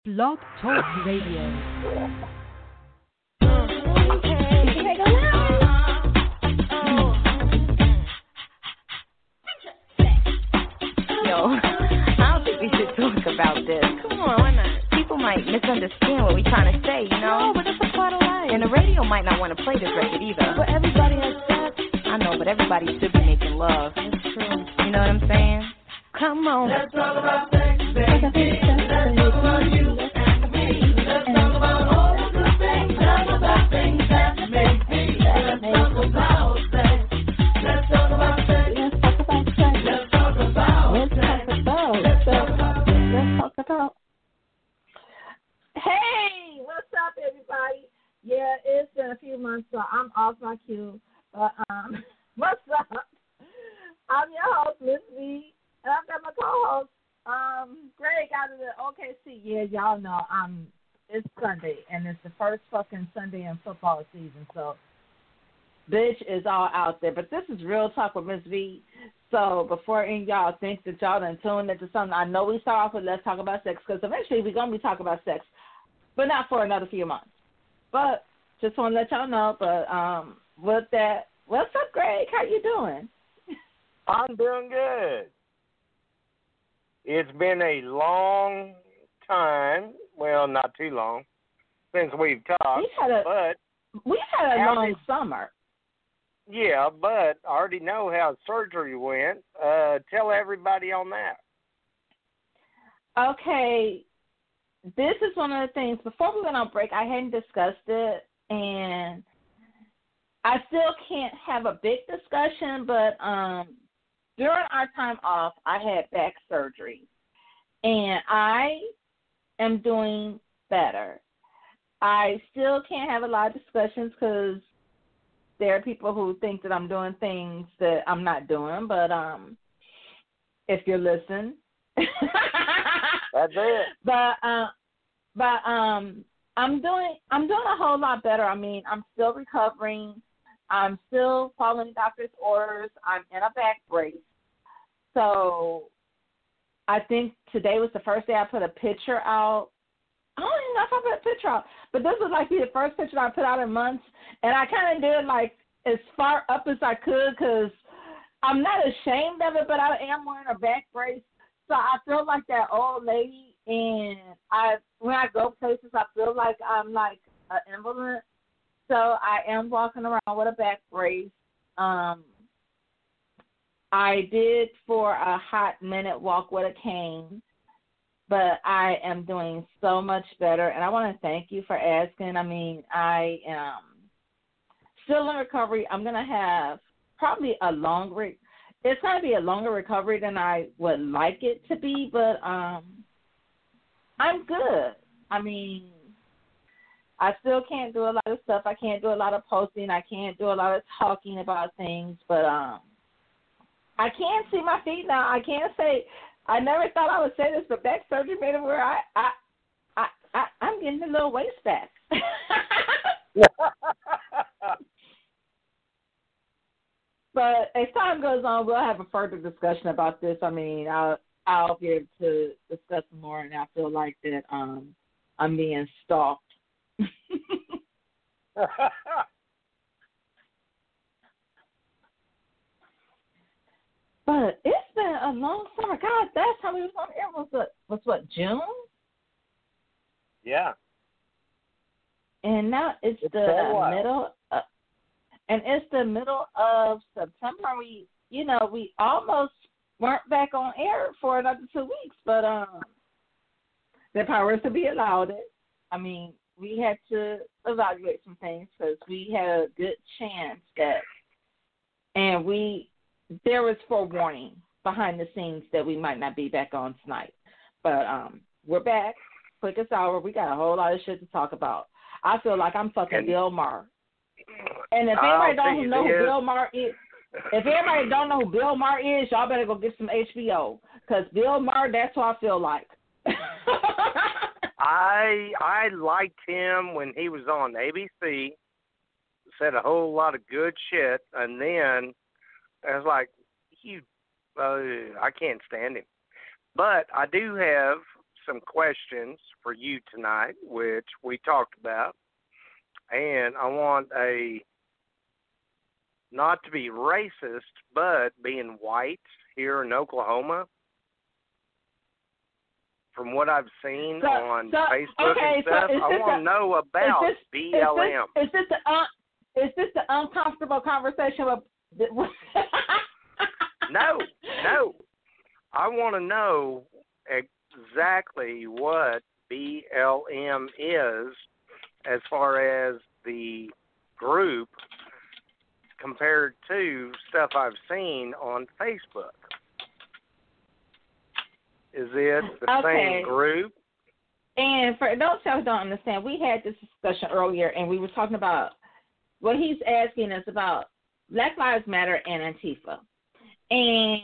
Blog Talk Radio. Yo, I don't think we should talk about this. Come on, why not? People might misunderstand what we're trying to say, you know? No, but that's a part of life. And the radio might not want to play this record either. But everybody has sex. I know, but everybody should be making love. That's true. You know what I'm saying? Come on. Let's talk about sex, baby. Let's talk about you and me. Let's talk about all of the things, about things that make me. Let's talk about sex. Let's talk about sex. Let's talk about sex. Let's talk about sex. Let's talk about. Hey, what's up, everybody? Yeah, it's been a few months, so I'm off my cue. But what's up? I'm your host, Miss V, and I've got my co-host, Greg, out of the OKC. Yeah, y'all know it's Sunday, and it's the first fucking Sunday in football season, so bitch is all out there. But this is Real Talk with Miss V. So before any of y'all think that y'all done tuned into something, I know we start off with Let's Talk About Sex, because eventually we're going to be talking about sex, but not for another few months. But just want to let y'all know, but with that, what's up, Greg? How you doing? I'm doing good. It's been a long time, well, not too long, since we've talked, we've had a long summer. Yeah, but I already know how surgery went. Tell everybody on that. Okay, this is one of the things, before we went on break, I hadn't discussed it, and I still can't have a big discussion, but during our time off, I had back surgery, and I am doing better. I still can't have a lot of discussions because there are people who think that I'm doing things that I'm not doing, but if you're listening, that's it. But I'm doing a whole lot better. I mean, I'm still recovering. I'm still following doctor's orders. I'm in a back brace. So I think today was the first day I put a picture out. I don't even know if I put a picture out, but this was like the first picture I put out in months, and I kind of did like as far up as I could because I'm not ashamed of it, but I am wearing a back brace, so I feel like that old lady, and when I go places, I feel like I'm like an invalid, so I am walking around with a back brace. I did for a hot minute walk with a cane, but I am doing so much better, and I want to thank you for asking. I mean, I am still in recovery. I'm going to have probably it's going to be a longer recovery than I would like it to be, but I'm good. I mean, I still can't do a lot of stuff. I can't do a lot of posting. I can't do a lot of talking about things, but I can see my feet now. I can't say, I never thought I would say this, but back surgery made it where I'm getting a little waist back. But as time goes on, we'll have a further discussion about this. I mean, I'll be able to discuss more, and I feel like that I'm being stalked. But it's been a long summer. God, last time we was on air was what, June? Yeah. And now it's the middle of September. We almost weren't back on air for another 2 weeks, but the powers to be allowed it. I mean, we had to evaluate some things because we had a good chance there was forewarning behind the scenes that we might not be back on tonight. But we're back, quick as hour. We got a whole lot of shit to talk about. I feel like I'm fucking Bill Maher. And if anybody don't know who Bill Maher is, y'all better go get some HBO. Because Bill Maher, that's what I feel like. I liked him when he was on ABC. Said a whole lot of good shit, and then I was like, I can't stand him. But I do have some questions for you tonight, which we talked about. And I want not to be racist, but being white here in Oklahoma, from what I've seen on Facebook and stuff, I want to know about BLM. Is this the uncomfortable conversation with? No. I want to know exactly what BLM is as far as the group compared to stuff I've seen on Facebook. Is it the same group? And for those who don't understand, we had this discussion earlier, and we were talking about what he's asking us about Black Lives Matter and Antifa. And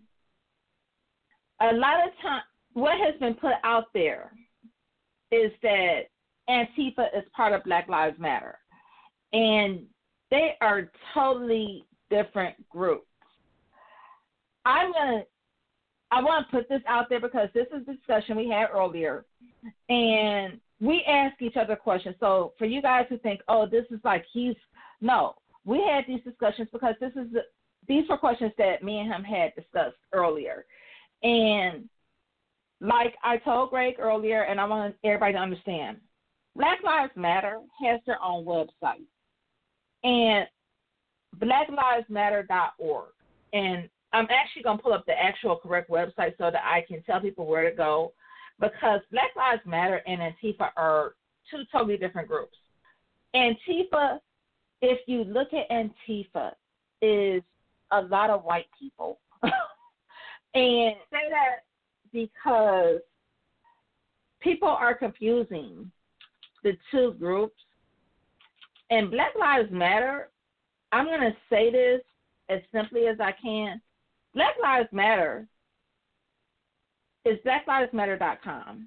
a lot of time, what has been put out there is that Antifa is part of Black Lives Matter. And they are totally different groups. I want to put this out there because this is a discussion we had earlier. And we ask each other questions. So for you guys who think, oh, this is like no. We had these discussions because these were questions that me and him had discussed earlier. And like I told Greg earlier, and I want everybody to understand, Black Lives Matter has their own website. And blacklivesmatter.org. And I'm actually going to pull up the actual correct website so that I can tell people where to go, because Black Lives Matter and Antifa are two totally different groups. Antifa, if you look at Antifa, is a lot of white people. And say that because people are confusing the two groups. And Black Lives Matter, I'm going to say this as simply as I can. Black Lives Matter is blacklivesmatter.com.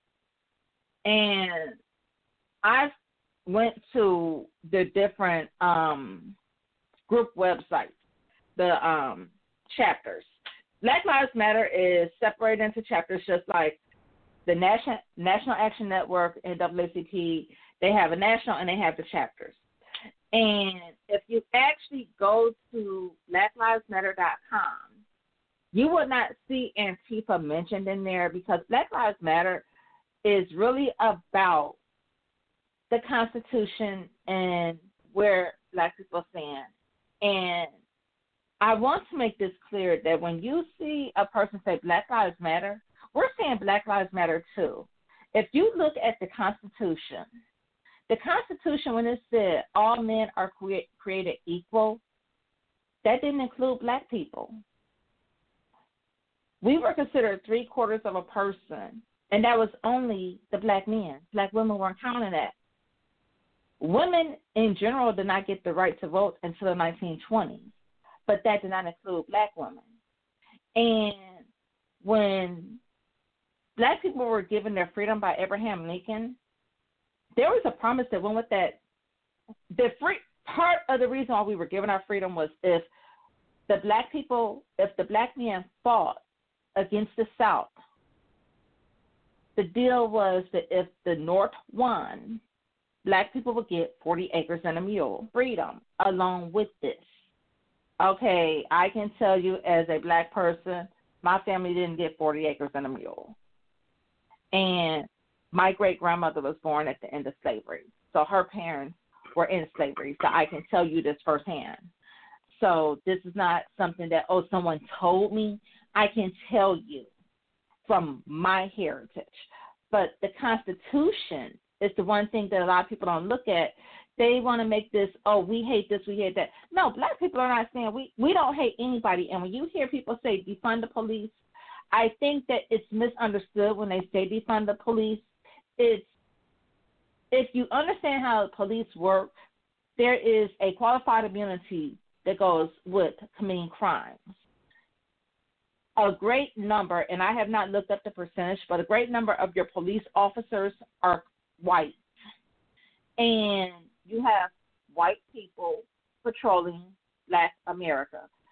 And I went to the different group websites, the chapters. Black Lives Matter is separated into chapters just like the National Action Network and NAACP. They have a national and they have the chapters. And if you actually go to blacklivesmatter.com, you will not see Antifa mentioned in there, because Black Lives Matter is really about the Constitution and where Black people stand. And I want to make this clear that when you see a person say Black Lives Matter, we're saying Black Lives Matter too. If you look at the Constitution, when it said all men are created equal, that didn't include black people. We were considered 3/4 of a person, and that was only the black men. Black women weren't counted that. Women in general did not get the right to vote until the 1920s, but that did not include black women. And when black people were given their freedom by Abraham Lincoln, there was a promise that went with that. Part of the reason why we were given our freedom was if the black men fought against the South, the deal was that if the North won, black people would get 40 acres and a mule, freedom, along with this. Okay, I can tell you as a black person, my family didn't get 40 acres and a mule. And my great-grandmother was born at the end of slavery, so her parents were in slavery, so I can tell you this firsthand. So this is not something that, someone told me. I can tell you from my heritage. But the Constitution is the one thing that a lot of people don't look at. They want to make this, we hate this, we hate that. No, black people are not saying we don't hate anybody. And when you hear people say defund the police, I think that it's misunderstood when they say defund the police. It's, if you understand how the police work, there is a qualified immunity that goes with committing crimes. A great number, and I have not looked up the percentage, but a great number of your police officers are white. And you have white people patrolling Black America.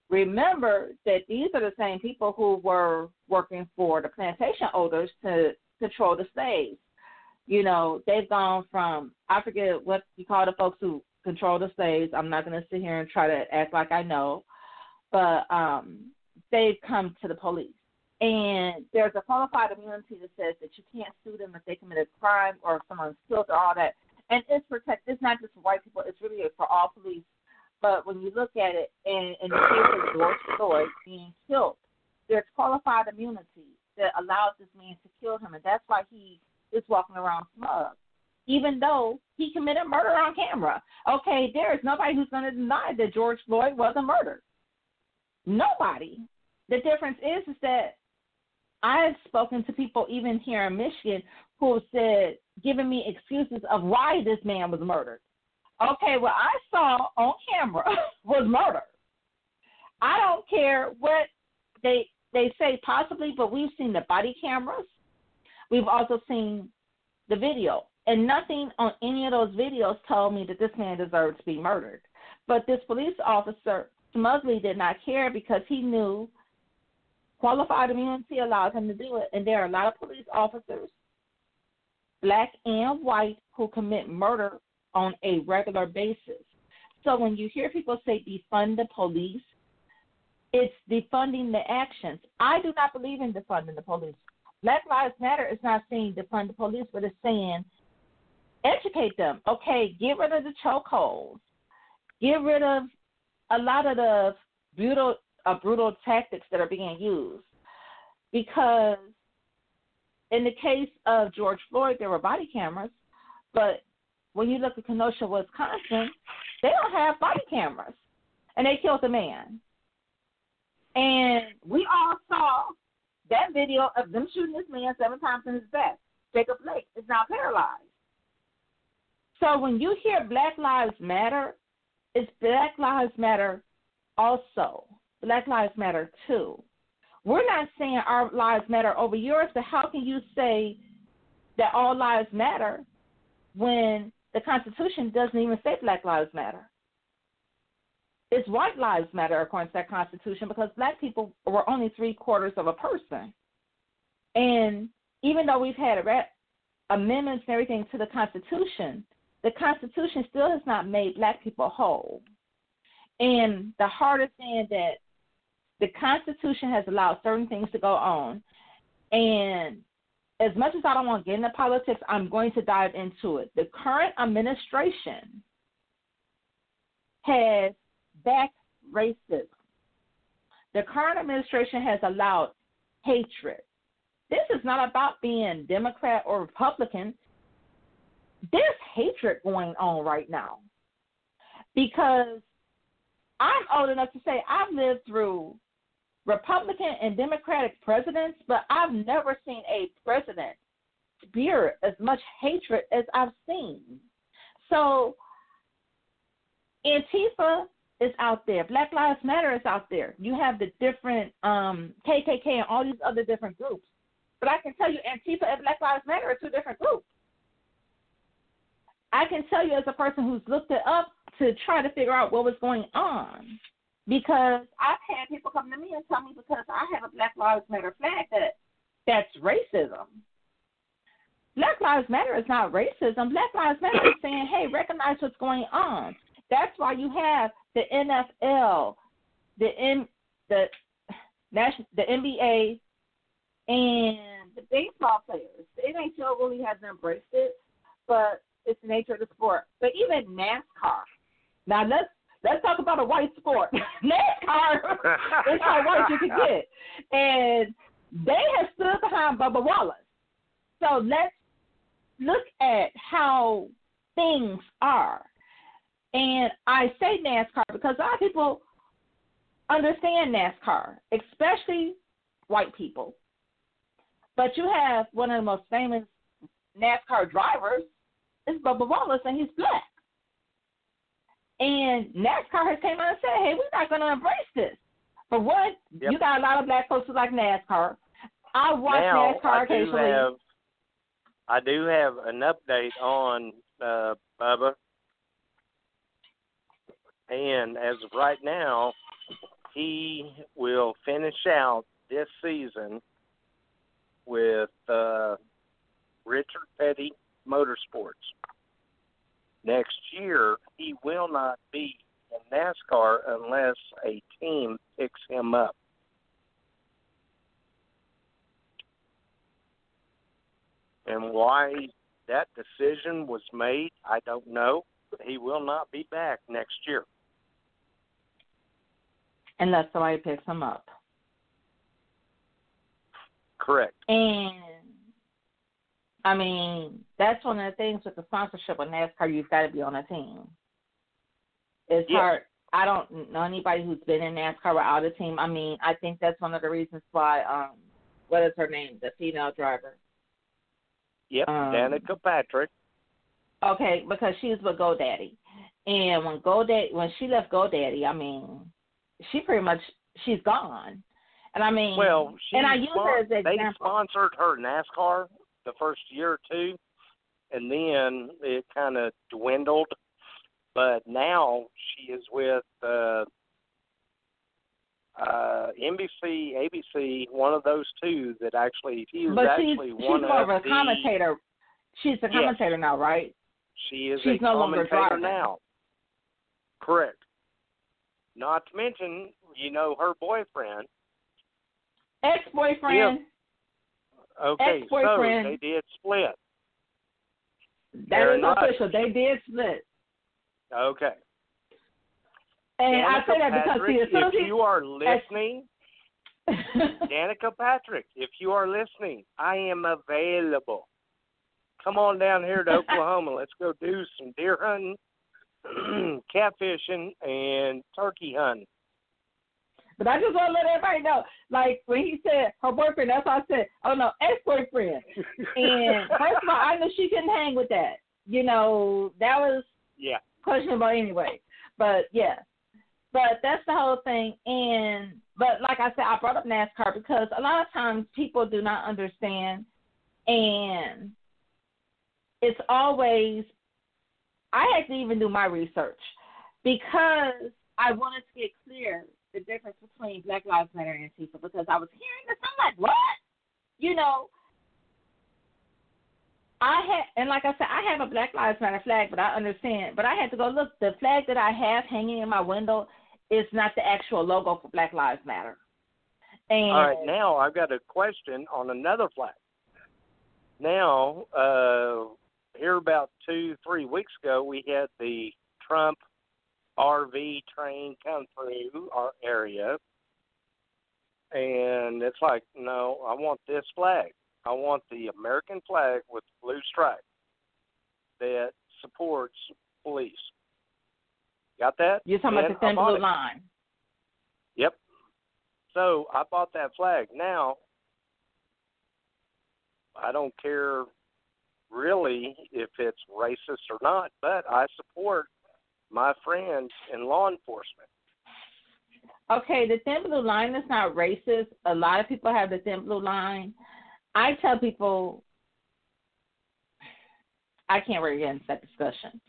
remember that these are the same people who were working for the plantation owners to control the slaves. You know, they've gone from, I forget what you call the folks who control the slaves. I'm not going to sit here and try to act like I know. But they've come to the police. And there's a qualified immunity that says that you can't sue them if they committed a crime or if someone's killed or all that. And it's it's not just for white people, it's really for all police. But when you look at it, in the case of George Floyd being killed, there's qualified immunity that allows this man to kill him, and that's why he is walking around smug, even though he committed murder on camera. Okay, there is nobody who's going to deny that George Floyd wasn't murdered. Nobody. The difference is that I've spoken to people even here in Michigan who have said, giving me excuses of why this man was murdered. Okay, what I saw on camera was murder. I don't care what they say possibly, but we've seen the body cameras. We've also seen the video. And nothing on any of those videos told me that this man deserved to be murdered. But this police officer smugly did not care because he knew qualified immunity allowed him to do it. And there are a lot of police officers, black and white, who commit murder on a regular basis. So when you hear people say defund the police, it's defunding the actions. I do not believe in defunding the police. Black Lives Matter is not saying defund the police, but it's saying educate them. Okay, get rid of the chokeholds. Get rid of a lot of the brutal tactics that are being used. Because in the case of George Floyd, there were body cameras, but when you look at Kenosha, Wisconsin, they don't have body cameras, and they killed a man. And we all saw that video of them shooting this man 7 times in his back. Jacob Blake is now paralyzed. So when you hear Black Lives Matter, it's Black Lives Matter also. Black Lives Matter too. We're not saying our lives matter over yours, so how can you say that all lives matter when the Constitution doesn't even say Black Lives Matter? It's white lives matter according to that Constitution because black people were only 3/4 of a person. And even though we've had amendments and everything to the Constitution still has not made black people whole. And the hardest thing that the Constitution has allowed certain things to go on. And as much as I don't want to get into politics, I'm going to dive into it. The current administration has backed racism. The current administration has allowed hatred. This is not about being Democrat or Republican. There's hatred going on right now. Because I'm old enough to say I've lived through Republican and Democratic presidents, but I've never seen a president spew as much hatred as I've seen. So Antifa is out there. Black Lives Matter is out there. You have the different KKK and all these other different groups. But I can tell you Antifa and Black Lives Matter are 2 different groups. I can tell you as a person who's looked it up to try to figure out what was going on. Because I've had people come to me and tell me because I have a Black Lives Matter flag that's racism. Black Lives Matter is not racism. Black Lives Matter is saying, hey, recognize what's going on. That's why you have the NFL, the NBA, and the baseball players. The NHL really hasn't embraced it, but it's the nature of the sport. But even NASCAR. Now let's talk about a white sport. NASCAR is how white you can get. And they have stood behind Bubba Wallace. So let's look at how things are. And I say NASCAR because a lot of people understand NASCAR, especially white people. But you have one of the most famous NASCAR drivers is Bubba Wallace, and he's black. And NASCAR has came out and said, hey, we're not going to embrace this. For what? Yep. You got a lot of black folks who like NASCAR. I watch NASCAR occasionally. I do have an update on Bubba. And as of right now, he will finish out this season with Richard Petty Motorsports. Next year, he will not be in NASCAR unless a team picks him up. And why that decision was made, I don't know. But he will not be back next year. Unless somebody picks him up. Correct. And, I mean, that's one of the things with the sponsorship of NASCAR, you've got to be on a team. It's hard. I don't know anybody who's been in NASCAR without a team. I mean, I think that's one of the reasons why, what is her name, the female driver? Yep, Danica Patrick. Okay, because she's with GoDaddy. And when she left GoDaddy, I mean, she's gone. And I mean, and I use her as an example. They sponsored her NASCAR the first year or two, and then it kind of dwindled. But now she is with NBC, ABC, one of those two that actually she's more of a commentator. She's a commentator now, right? She's a no commentator now. Correct. Not to mention, her boyfriend. Ex-boyfriend. Yeah. Okay, ex-boyfriend. So they did split. That is official. They did split. Okay. And Danica I say that because if you are listening, Danica Patrick, if you are listening, I am available. Come on down here to Oklahoma. Let's go do some deer hunting, catfishing, and turkey hunting. But I just want to let everybody know, like, when he said her boyfriend, that's why I said, oh, no, ex-boyfriend. And first of all, I knew she couldn't hang with that. That was questionable anyway. But, yeah. But that's the whole thing. But like I said, I brought up NASCAR because a lot of times people do not understand. And it's always, I had to even do my research because I wanted to get clear the difference between Black Lives Matter and Antifa because I was hearing this. I'm like, what? Like I said, I have a Black Lives Matter flag, but I understand. But I had to go, look, the flag that I have hanging in my window is not the actual logo for Black Lives Matter. And all right, now I've got a question on another flag. Now, here about 2-3 weeks ago, we had the Trump RV train come through our area, and it's like, no, I want this flag. I want the American flag with the blue stripe that supports police. Got that? You're talking about the thin blue line. Yep. So I bought that flag. Now, I don't care really if it's racist or not, but I support my friends in law enforcement. Okay, the thin blue line is not racist. A lot of people have the thin blue line. I tell people, I can't really get into that discussion.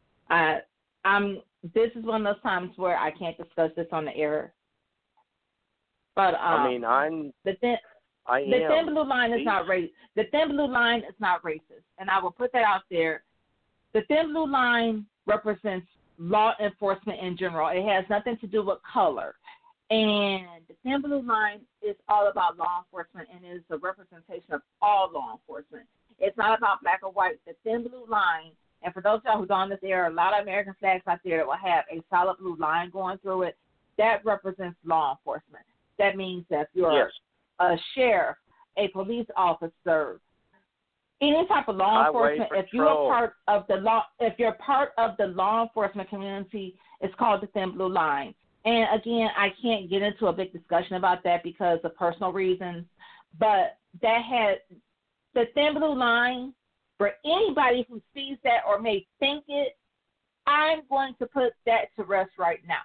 This is one of those times where I can't discuss this on the air. But the thin blue line is not racist. The thin blue line is not racist, and I will put that out there. The thin blue line represents law enforcement in general. It has nothing to do with color. And the thin blue line is all about law enforcement and is a representation of all law enforcement. It's not about black or white. The thin blue line, and for those of y'all who don't know, there are a lot of American flags out there that will have a solid blue line going through it. That represents law enforcement. That means that if you're a sheriff, a police officer, any type of law enforcement, if you're part of the law enforcement community, it's called the thin blue line. And again, I can't get into a big discussion about that because of personal reasons, but that had the thin blue line for anybody who sees that or may think it. I'm going to put that to rest right now.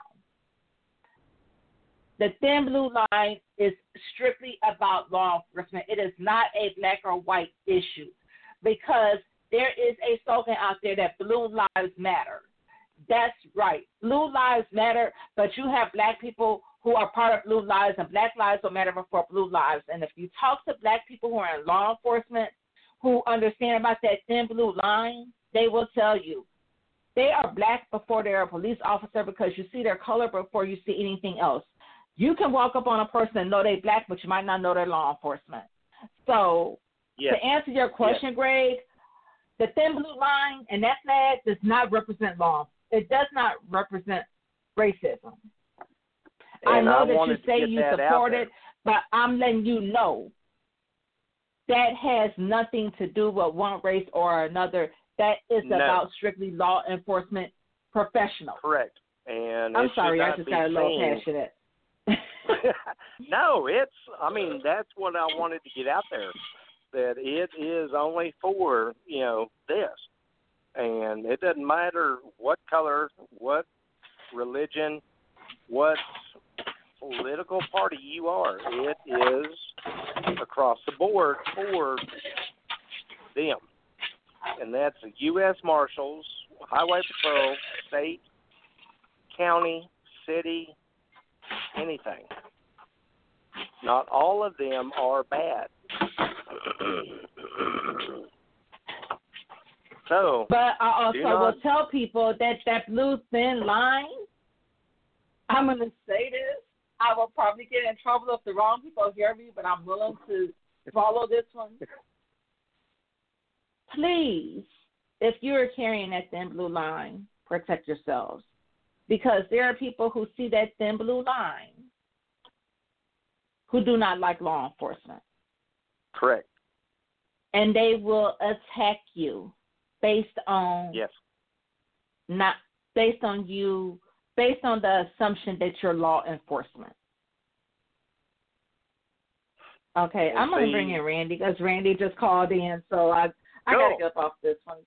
The thin blue line is strictly about law enforcement. It is not a black or white issue because there is a slogan out there that blue lives matter. That's right. Blue lives matter, but you have black people who are part of Blue Lives, and Black Lives Don't Matter before Blue Lives. And if you talk to Black people who are in law enforcement who understand about that thin blue line, they will tell you they are Black before they're a police officer because you see their color before you see anything else. You can walk up on a person and know they're Black, but you might not know they're law enforcement. So to answer your question, Greg, the thin blue line and that flag does not represent law. It does not represent racism. I know that you say you support it, but I'm letting you know that has nothing to do with one race or another. That is about strictly law enforcement professionals. Correct. And I'm sorry, I just got a little passionate. No, that's what I wanted to get out there, that it is only for, this. And it doesn't matter what color, what religion, what political party you are. It is across the board for them. And that's the U.S. Marshals, Highway Patrol, state, county, city, anything. Not all of them are bad. So, but I also will tell people that blue thin line, I'm going to say this, I will probably get in trouble if the wrong people hear me, but I'm willing to follow this one. Please, if you're carrying that thin blue line, protect yourselves. Because there are people who see that thin blue line who do not like law enforcement. Correct. And they will attack you based on not based on you, based on the assumption that you're law enforcement. Okay, I'm going to bring in Randy because Randy just called in, so I got to get off this one.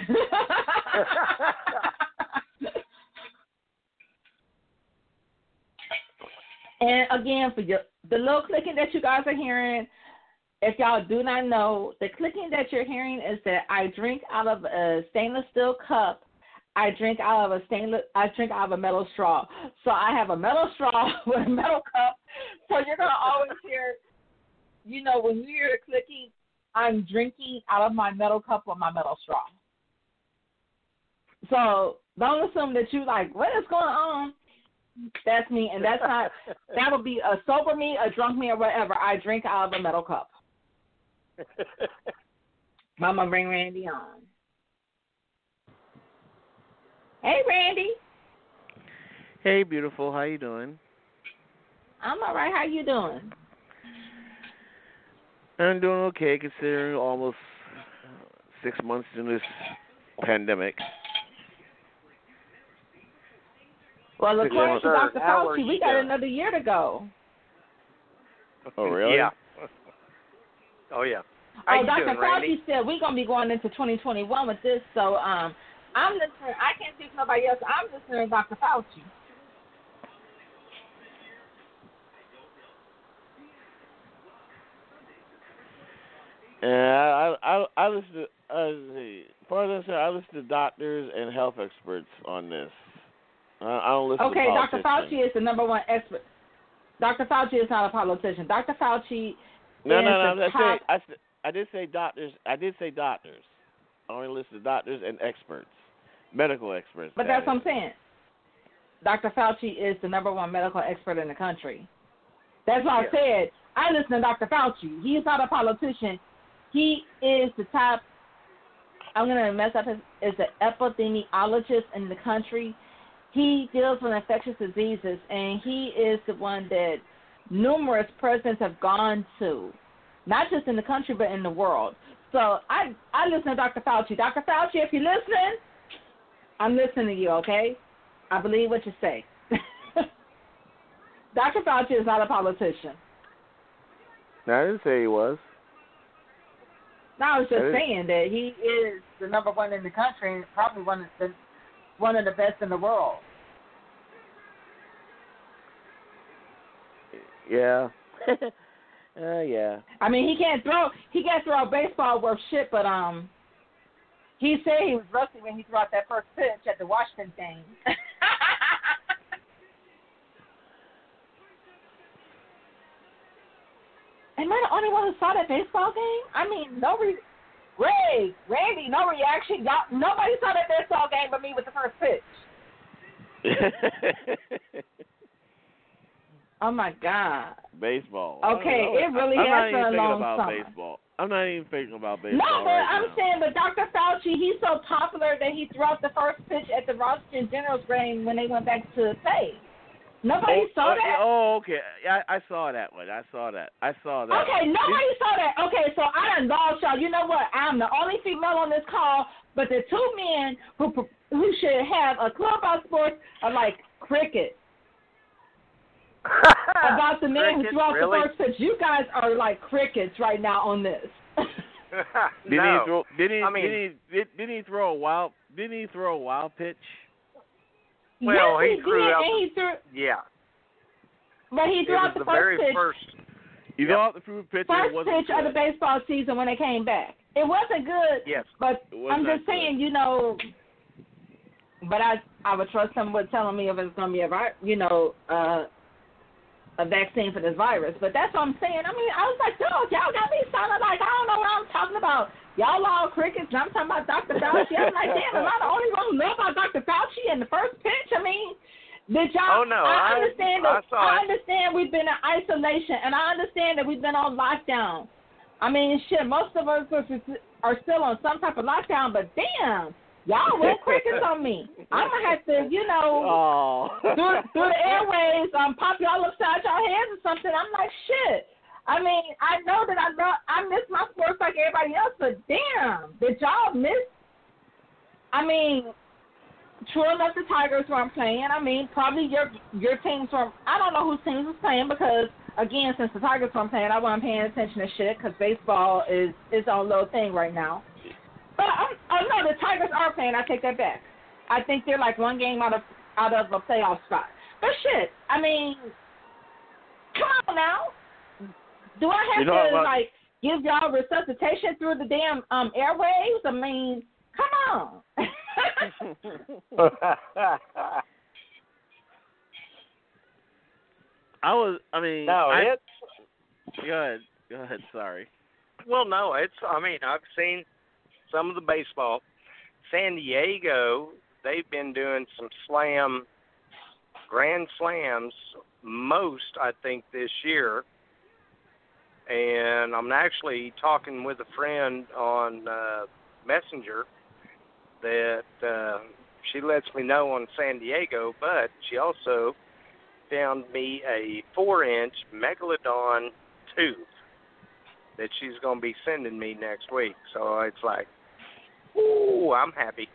And again, for the little clicking that you guys are hearing, if y'all do not know, the clicking that you're hearing is that I drink out of a stainless steel cup. I drink out of a metal straw. So I have a metal straw with a metal cup. So you're gonna always hear, when you hear the clicking, I'm drinking out of my metal cup with my metal straw. So don't assume that you like, what is going on? That's me, and that's not. That would be a sober me, a drunk me, or whatever. I drink out of a metal cup. Mama, bring Randy on. Hey, Randy. Hey, beautiful. How you doing? I'm all right. How you doing? I'm doing okay, considering almost 6 months in this pandemic. Well, according to Dr. Fauci, we got another year to go. Oh, really? Yeah. Oh, yeah. Oh, Dr. Fauci said we're going to be going into 2021 with this, so I'm listening. I can't speak to nobody else. I'm listening to Dr. Fauci. Yeah, I listen to I listen to doctors and health experts on this. I don't listen to politicians. Dr. Fauci is the number one expert. Dr. Fauci is not a politician. Dr. Fauci No. I did say doctors. I only listen to doctors and experts, medical experts. But that's what I'm saying. Dr. Fauci is the number one medical expert in the country. That's why I said I listen to Dr. Fauci. He is not a politician. He is the top. I'm going to mess up is the epidemiologist in the country. He deals with infectious diseases, and he is the one that numerous presidents have gone to, not just in the country, but in the world. So I listen to Dr. Fauci. Dr. Fauci, if you're listening, I'm listening to you, okay? I believe what you say. Dr. Fauci is not a politician. No, I didn't say he was. No, I was just saying that he is the number one in the country and probably one of the best in the world. Yeah. Yeah. I mean, he can't throw a baseball worth shit, but he said he was rusty when he threw out that first pitch at the Washington thing. Am I the only one who saw that baseball game? I mean, Randy, no reaction. Nobody saw that baseball game but me with the first pitch. Oh, my God. Baseball. Okay, it really has been a long summer. Baseball. I'm not even thinking about baseball. No, but right I'm now. saying, but Dr. Fauci, he's so popular that he threw out the first pitch at the Washington Generals game when they went back to play. Nobody saw that? Oh, okay. I saw that one. I saw that. Okay, nobody saw that. Okay, so I done lost y'all. You know what? I'm the only female on this call, but the two men who should have a club about sports are like crickets. About the man who threw out the first pitch. You guys are like crickets right now on this. Didn't he throw a wild pitch? Well, yes, he threw out. Yeah. But he threw out the first pitch. He threw out the first pitch. First pitch of the baseball season when they came back. It wasn't good. Yes. But I'm just saying, you know. But I would trust him with telling me if it's going to be a vaccine for this virus. But that's what I'm saying. I mean, I was like, dog, y'all got me sounding like I don't know what I'm talking about. Y'all all crickets, and I'm talking about Dr. Fauci. I'm like, damn, am I the only one who know about Dr. Fauci in the first pitch? I mean, did y'all? Oh, no. I understand we've been in isolation, and I understand that we've been on lockdown. I mean, shit, most of us are still on some type of lockdown, but damn, y'all went crickets on me. I'm going to have to, through the airways, pop y'all upside y'all heads or something. I'm like, shit. I mean, I know that I miss my sports like everybody else, but damn, did y'all miss? I mean, true enough, the Tigers weren't playing. I mean, probably your teams were. I don't know whose teams was playing because, again, since the Tigers weren't playing, I wasn't paying attention to shit because baseball is its own little thing right now. But no, the Tigers are playing. I take that back. I think they're like one game out of a playoff spot. But shit, I mean, come on now. Do I have to give y'all resuscitation through the damn airwaves? I mean, come on. Go ahead. Sorry. Well, no, I've seen some of the baseball. San Diego, they've been doing some grand slams, most, I think, this year. And I'm actually talking with a friend on Messenger that she lets me know on San Diego, but she also found me a 4-inch Megalodon tooth that she's going to be sending me next week. So it's like, ooh, I'm happy.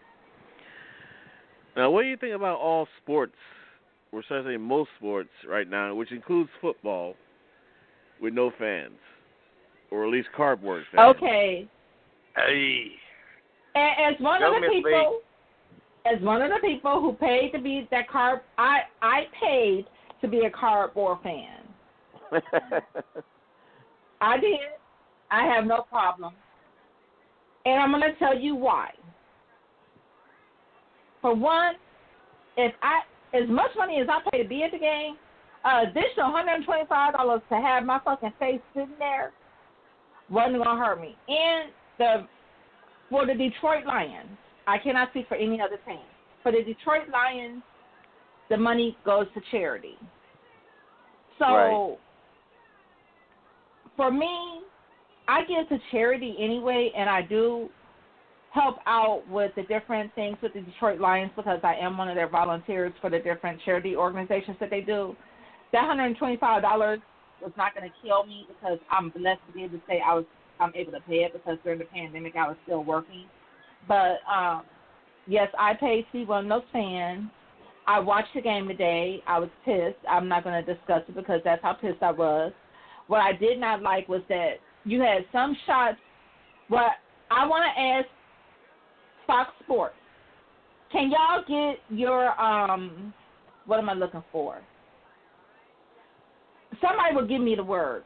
Now, what do you think about all sports, or should I say most sports right now, which includes football, with no fans, or at least cardboard fans? Okay. Hey. As one of the people who paid to be that I paid to be a cardboard fan. I did. I have no problem. And I'm going to tell you why. For one, as much money as I pay to be at the game, additional $125 to have my fucking face sitting there wasn't going to hurt me. And for the Detroit Lions, I cannot speak for any other team. For the Detroit Lions, the money goes to charity. So, right. For me, I give to charity anyway, and I do help out with the different things with the Detroit Lions because I am one of their volunteers for the different charity organizations that they do. That $125 was not going to kill me because I'm blessed to be able to say I'm able to pay it because during the pandemic I was still working. But, yes, I paid to be one of those fans. I watched the game today. I was pissed. I'm not going to discuss it because that's how pissed I was. What I did not like was that you had some shots. What I want to ask Fox Sports, can y'all get your, what am I looking for? Somebody will give me the word.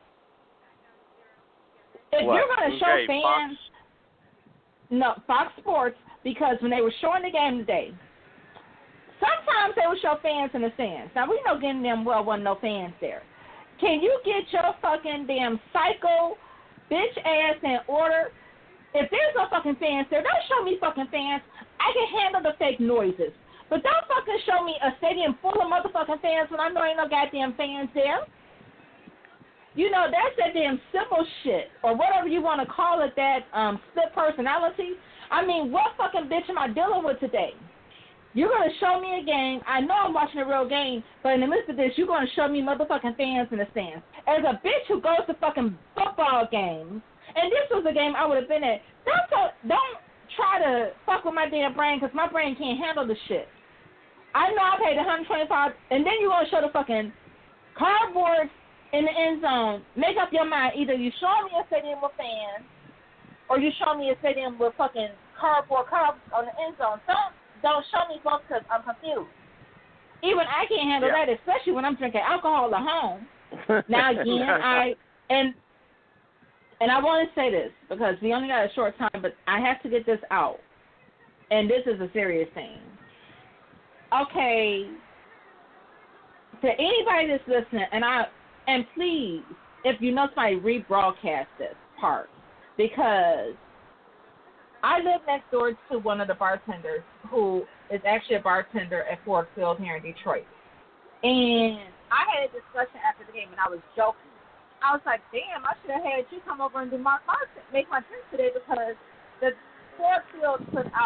If you're going to show fans, Fox Sports, because when they were showing the game today, sometimes they would show fans in the stands. Now, we know getting them wasn't no fans there. Can you get your fucking damn psycho bitch ass in order? If there's no fucking fans there, don't show me fucking fans. I can handle the fake noises. But don't fucking show me a stadium full of motherfucking fans when I know ain't no goddamn fans there. You know, that's that damn simple shit, or whatever you want to call it, that split personality. I mean, what fucking bitch am I dealing with today? You're going to show me a game. I know I'm watching a real game, but in the midst of this, you're going to show me motherfucking fans in the stands. As a bitch who goes to fucking football games, and this was a game I would have been at, don't try to fuck with my damn brain, because my brain can't handle the shit. I know I paid $125, and then you're going to show the fucking cardboard in the end zone. Make up your mind. Either you show me a stadium with fans, or you show me a stadium with fucking cardboard on the end zone. Don't show me both, because I'm confused. Even I can't handle that, especially when I'm drinking alcohol at home. Now again, and I want to say this because we only got a short time, but I have to get this out, and this is a serious thing. Okay, to anybody that's listening, and please, if you know somebody, rebroadcast this part, because I live next door to one of the bartenders who is actually a bartender at Ford Field here in Detroit. And I had a discussion after the game, and I was joking. I was like, damn, I should have had you come over and make my drink today, because the Ford Field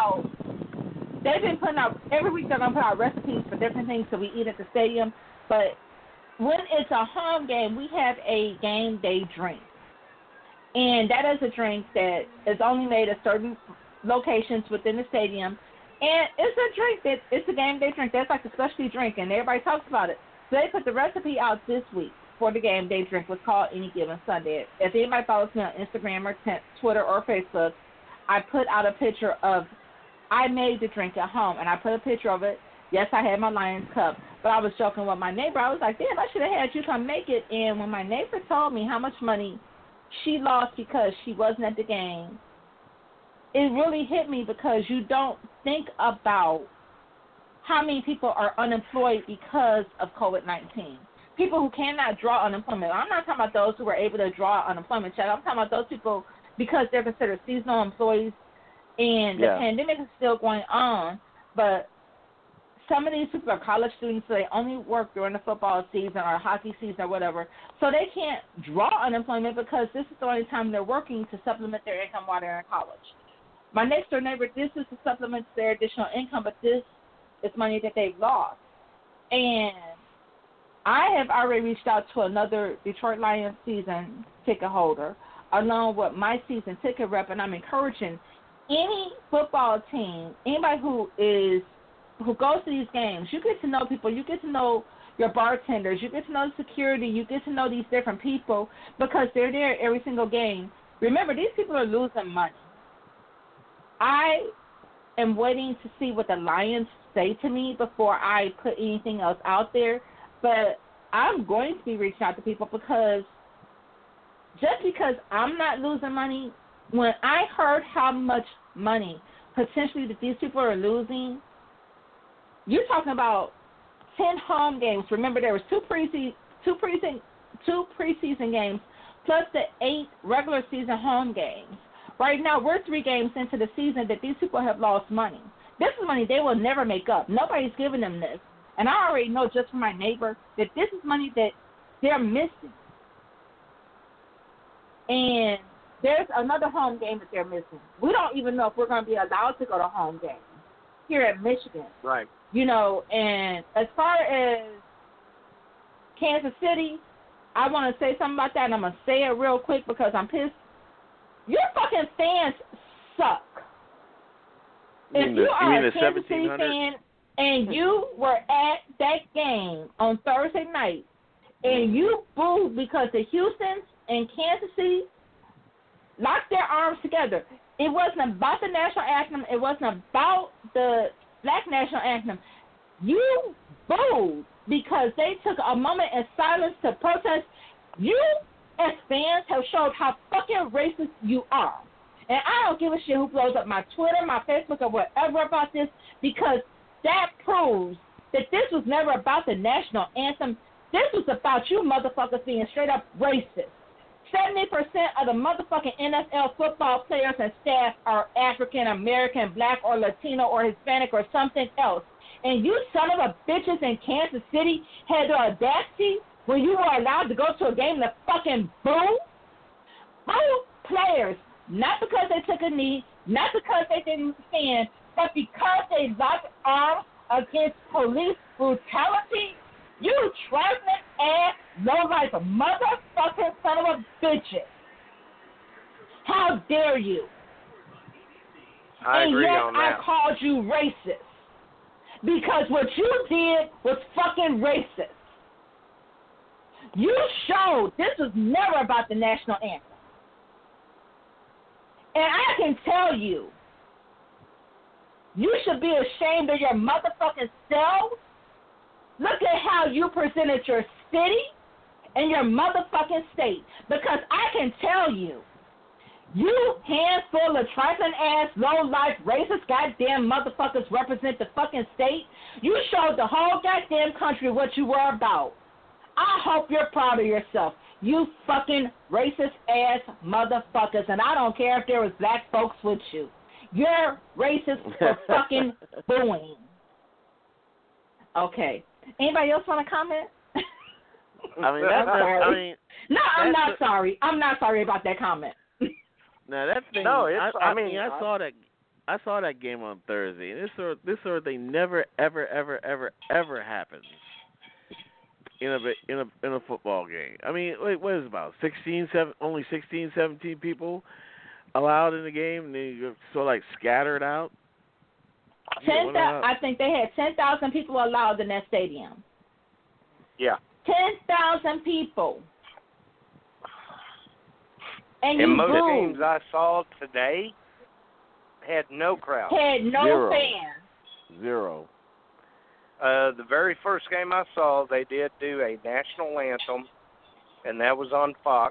they've been putting out, every week they're going to put out recipes for different things that we eat at the stadium. But when it's a home game, we have a game day drink. And that is a drink that is only made at certain locations within the stadium. And it's a drink it's a game day drink. That's like a specialty drink, and everybody talks about it. So they put the recipe out this week for the game day drink. What's called Any Given Sunday. If anybody follows me on Instagram or Twitter or Facebook, I put out a picture of, I made the drink at home, and I put a picture of it. Yes, I had my Lions cup, but I was joking with my neighbor. I was like, damn, I should have had you come make it. And when my neighbor told me how much money she lost because she wasn't at the game, it really hit me, because you don't think about how many people are unemployed because of COVID-19. People who cannot draw unemployment. I'm not talking about those who were able to draw unemployment check. I'm talking about those people because they're considered seasonal employees, and the pandemic is still going on, but some of these people are college students, so they only work during the football season or hockey season or whatever. So they can't draw unemployment because this is the only time they're working to supplement their income while they're in college. My next door neighbor, this is to supplement their additional income, but this is money that they've lost. And I have already reached out to another Detroit Lions season ticket holder, along with my season ticket rep, and I'm encouraging any football team, anybody who goes to these games, you get to know people, you get to know your bartenders, you get to know the security, you get to know these different people, because they're there every single game. Remember, these people are losing money. I am waiting to see what the Lions say to me before I put anything else out there, but I'm going to be reaching out to people, because just because I'm not losing money, when I heard how much money potentially that these people are losing, you're talking about 10 home games. Remember, there was two preseason games plus the 8 regular season home games. Right now, we're 3 games into the season that these people have lost money. This is money they will never make up. Nobody's giving them this. And I already know just from my neighbor that this is money that they're missing. And there's another home game that they're missing. We don't even know if we're going to be allowed to go to home games here at Michigan. Right. You know, and as far as Kansas City, I want to say something about that, and I'm going to say it real quick because I'm pissed. Your fucking fans suck. If you are a Kansas City fan and you were at that game on Thursday night and you booed because the Houstons and Kansas City locked their arms together, it wasn't about the national anthem. It wasn't about the Black national anthem. You booed because they took a moment in silence to protest. You, as fans, have showed how fucking racist you are. And I don't give a shit who blows up my Twitter, my Facebook, or whatever about this, because that proves that this was never about the national anthem. This was about you motherfuckers being straight up racist. 70% of the motherfucking NFL football players and staff are African American, Black, or Latino, or Hispanic, or something else. And you son of a bitches in Kansas City had the audacity when you were allowed to go to a game to fucking boo? Boo players, not because they took a knee, not because they didn't stand, but because they locked arms against police brutality. You trifling ass, low-life motherfucking son of a bitches. How dare you? I agree on that. And yet I called you racist. Because what you did was fucking racist. You showed this was never about the national anthem. And I can tell you, you should be ashamed of your motherfucking self. Look at how you presented your city and your motherfucking state. Because I can tell you, you handful of trifling ass, low-life, racist goddamn motherfuckers represent the fucking state. You showed the whole goddamn country what you were about. I hope you're proud of yourself. You fucking racist ass motherfuckers. And I don't care if there was black folks with you. You're racist for fucking booing. Okay. Anybody else want to comment? I mean, that's no, I'm not sorry. I'm not sorry about that comment. Now that thing. No, I saw that game on Thursday, and this sort of thing never, ever happens in a football game. I mean, wait, what is it about only 16, 17 people allowed in the game, and then you're sort of like scattered out. I think they had 10,000 people allowed in that stadium. Yeah. 10,000 people. And in most games I saw today had no crowd. Had no fans. Zero. The very first game I saw, they did do a national anthem, and that was on Fox.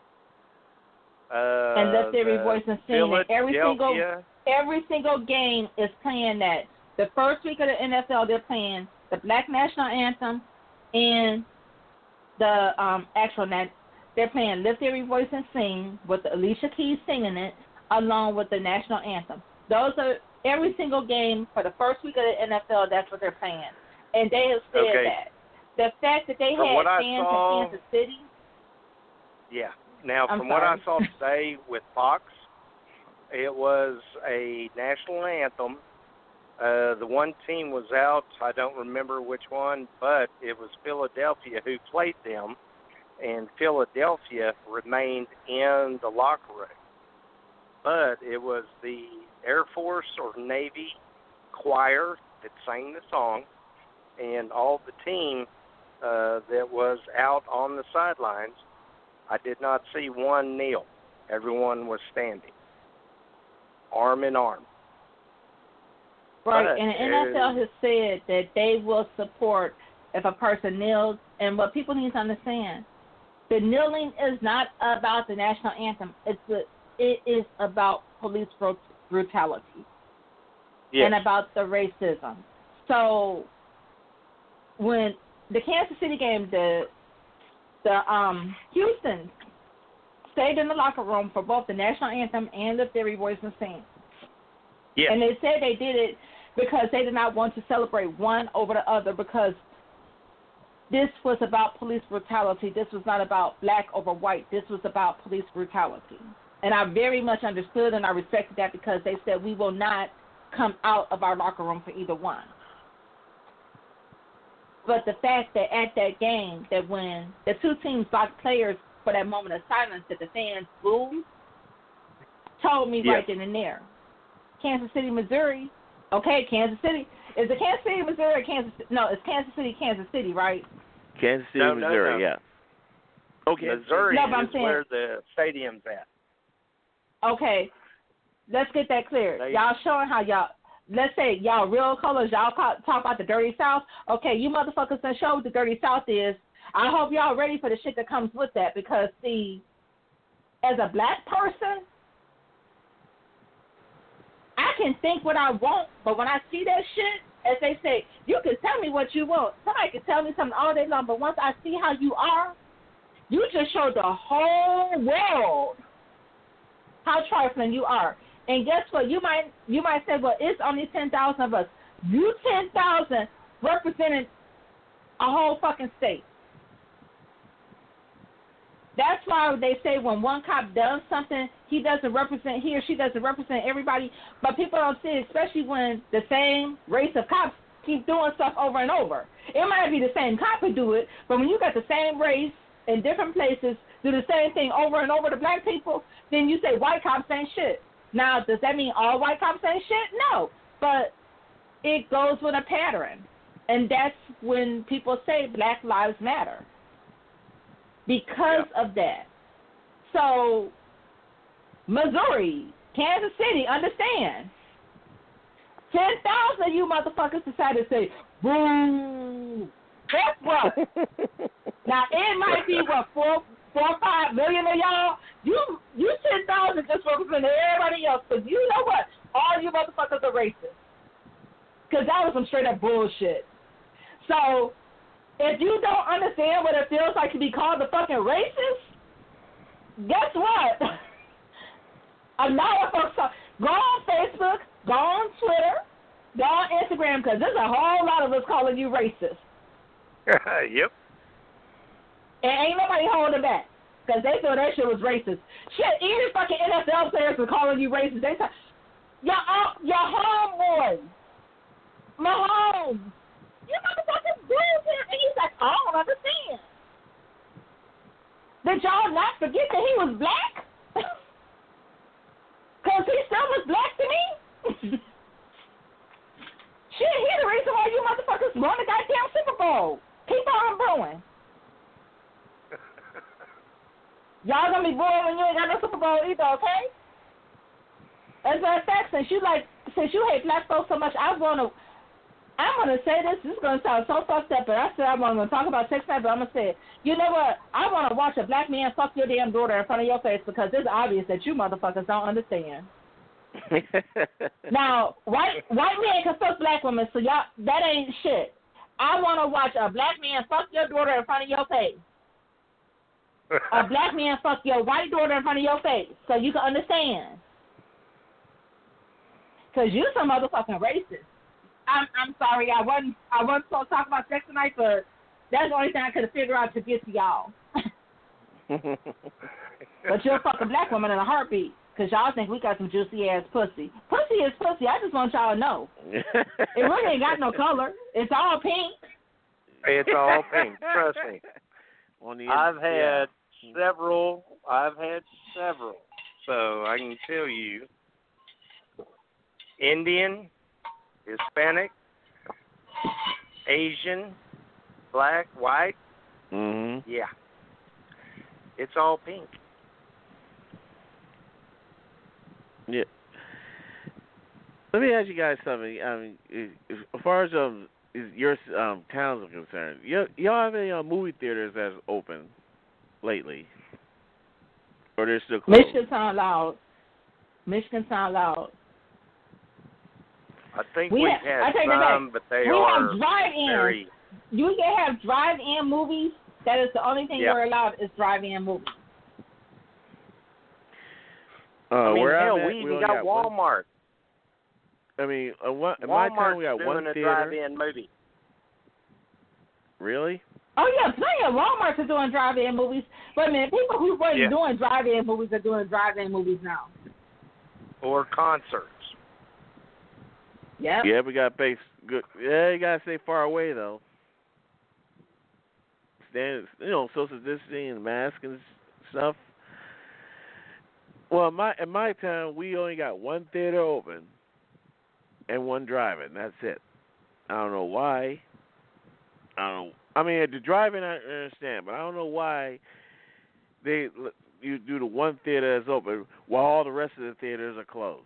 And Lift Every Voice and Sing. Every single game is playing that. The first week of the NFL, they're playing the Black National Anthem and the they're playing Lift Every Voice and Sing with Alicia Keys singing it along with the national anthem. Those are every single game for the first week of the NFL, that's what they're playing. And they have said that. The fact that they had fans in Kansas City. Yeah. Now, from what I saw today with Fox, it was a national anthem. The one team was out. I don't remember which one, but it was Philadelphia who played them, and Philadelphia remained in the locker room. But it was the Air Force or Navy choir that sang the song, and all the team that was out on the sidelines. I did not see one kneel. Everyone was standing, arm in arm. Right, and the NFL has said that they will support if a person kneels. And what people need to understand, the kneeling is not about the national anthem. It is about police brutality and about the racism. So when the Kansas City game, the Houston stayed in the locker room for both the national anthem and the Every Voice and Sing. Yeah. And they said they did it because they did not want to celebrate one over the other, because this was about police brutality. This was not about black over white. This was about police brutality. And I very much understood and I respected that, because they said we will not come out of our locker room for either one. But the fact that at that game, that when the two teams blocked players for that moment of silence, that the fans booed, told me right then and there. Kansas City, Missouri. Okay, Kansas City. Is it Kansas City, Missouri, or Kansas? No, it's Kansas City, right? Kansas City, Missouri, yeah. Okay, Missouri is where the stadium's at. Okay, let's get that clear. Y'all showing how y'all, let's say y'all real colors, y'all talk about the dirty South. Okay, you motherfuckers done showed what the dirty South is. I hope y'all ready for the shit that comes with that, because, see, as a black person, I can think what I want, but when I see that shit as they say, you can tell me what you want. Somebody can tell me something all day long, but once I see how you are, you just show the whole world how trifling you are. And guess what? You might say, well, it's only 10,000 of us. You 10,000 representing a whole fucking state. That's why they say when one cop does something, he or she doesn't represent everybody. But people don't see it, especially when the same race of cops keep doing stuff over and over. It might be the same cop who do it, but when you got the same race in different places do the same thing over and over to black people, then you say white cops ain't shit. Now, does that mean all white cops ain't shit? No. But it goes with a pattern. And that's when people say Black Lives Matter. Because of that. So, Missouri, Kansas City, understand. 10,000 of you motherfuckers decided to say, boo. Guess what? Now, it might be, 4 or 5 million of y'all. You 10,000 just represent everybody else. Because you know what? All you motherfuckers are racist. Because that was some straight up bullshit. So, if you don't understand what it feels like to be called a fucking racist, guess what? Another folks go on Facebook, go on Twitter, go on Instagram, because there's a whole lot of us calling you racist. Yep. And ain't nobody holding back, because they thought that shit was racist. Shit, even fucking NFL players are calling you racist. They say, your homeboy, Mahomes, you motherfuckers bullshit. And he's like, I don't understand. Did y'all not forget that he was black? Because he still was black to me? Shit, he's the reason why you motherfuckers won the goddamn Super Bowl. Keep on booing. Y'all gonna be booing when you ain't got no Super Bowl either, okay? As a matter of fact, since you hate black folks so much, I'm gonna say this. This is gonna sound so fucked up, but I said I'm gonna talk about sex tonight, but I'm gonna say it. You know what? I wanna watch a black man fuck your damn daughter in front of your face because it's obvious that you motherfuckers don't understand. Now, white men can fuck black women, so y'all that ain't shit. I wanna watch a black man fuck your daughter in front of your face. A black man fuck your white daughter in front of your face, so you can understand. Cause you some motherfucking racist. I'm sorry, I wasn't supposed to talk about sex tonight, but that's the only thing I could have figured out to get to y'all. But you'll fuck a black woman in a heartbeat, because y'all think we got some juicy-ass pussy. Pussy is pussy. I just want y'all to know. It really ain't got no color. It's all pink. It's all pink. Trust me. I've had several. So I can tell you, Indian, Hispanic, Asian, black, white. Mm-hmm. Yeah. It's all pink. Yeah. Let me ask you guys something. I mean, as far as your towns are concerned, y'all have any movie theaters that's open lately? Or they're still closed? Michigan sound loud. I think we had some, but they are very... You can have drive-in movies. That is the only thing we're allowed is drive-in movies. We even got Walmart. In my town we got one theater. Drive-in movie. Really? Oh, yeah, plenty of Walmarts are doing drive-in movies. But, man, people who weren't doing drive-in movies are doing drive-in movies now. Or concerts. Yep. Yeah, we got base good. Yeah, you gotta stay far away though. Stand, social distancing and masks and stuff. Well, in my town, we only got one theater open and one drive-in. That's it. I don't know why. I mean, the drive-in I understand, but I don't know why you do the one theater that's open while all the rest of the theaters are closed.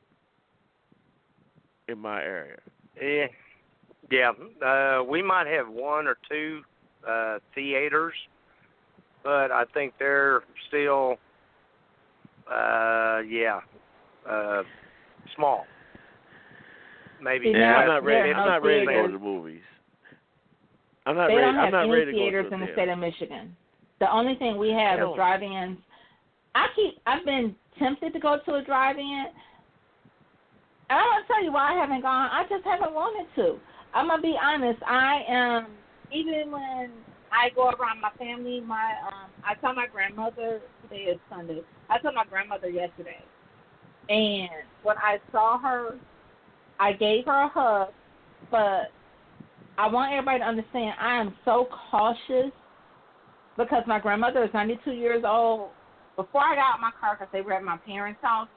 In my area. Yeah. We might have one or two theaters, but I think they're still, small. maybe. Yeah, I'm not ready. I'm not ready to go to the movies. I'm not ready. I'm not ready to go to the theaters in the state of Michigan. The only thing we have is drive-ins. I've been tempted to go to a drive-in. And I'm going to tell you why I haven't gone. I just haven't wanted to. I'm going to be honest. I am, even when I go around my family, I saw my grandmother, today is Sunday, I saw my grandmother yesterday. And when I saw her, I gave her a hug, but I want everybody to understand I am so cautious because my grandmother is 92 years old. Before I got out of my car, because they were at my parents' house,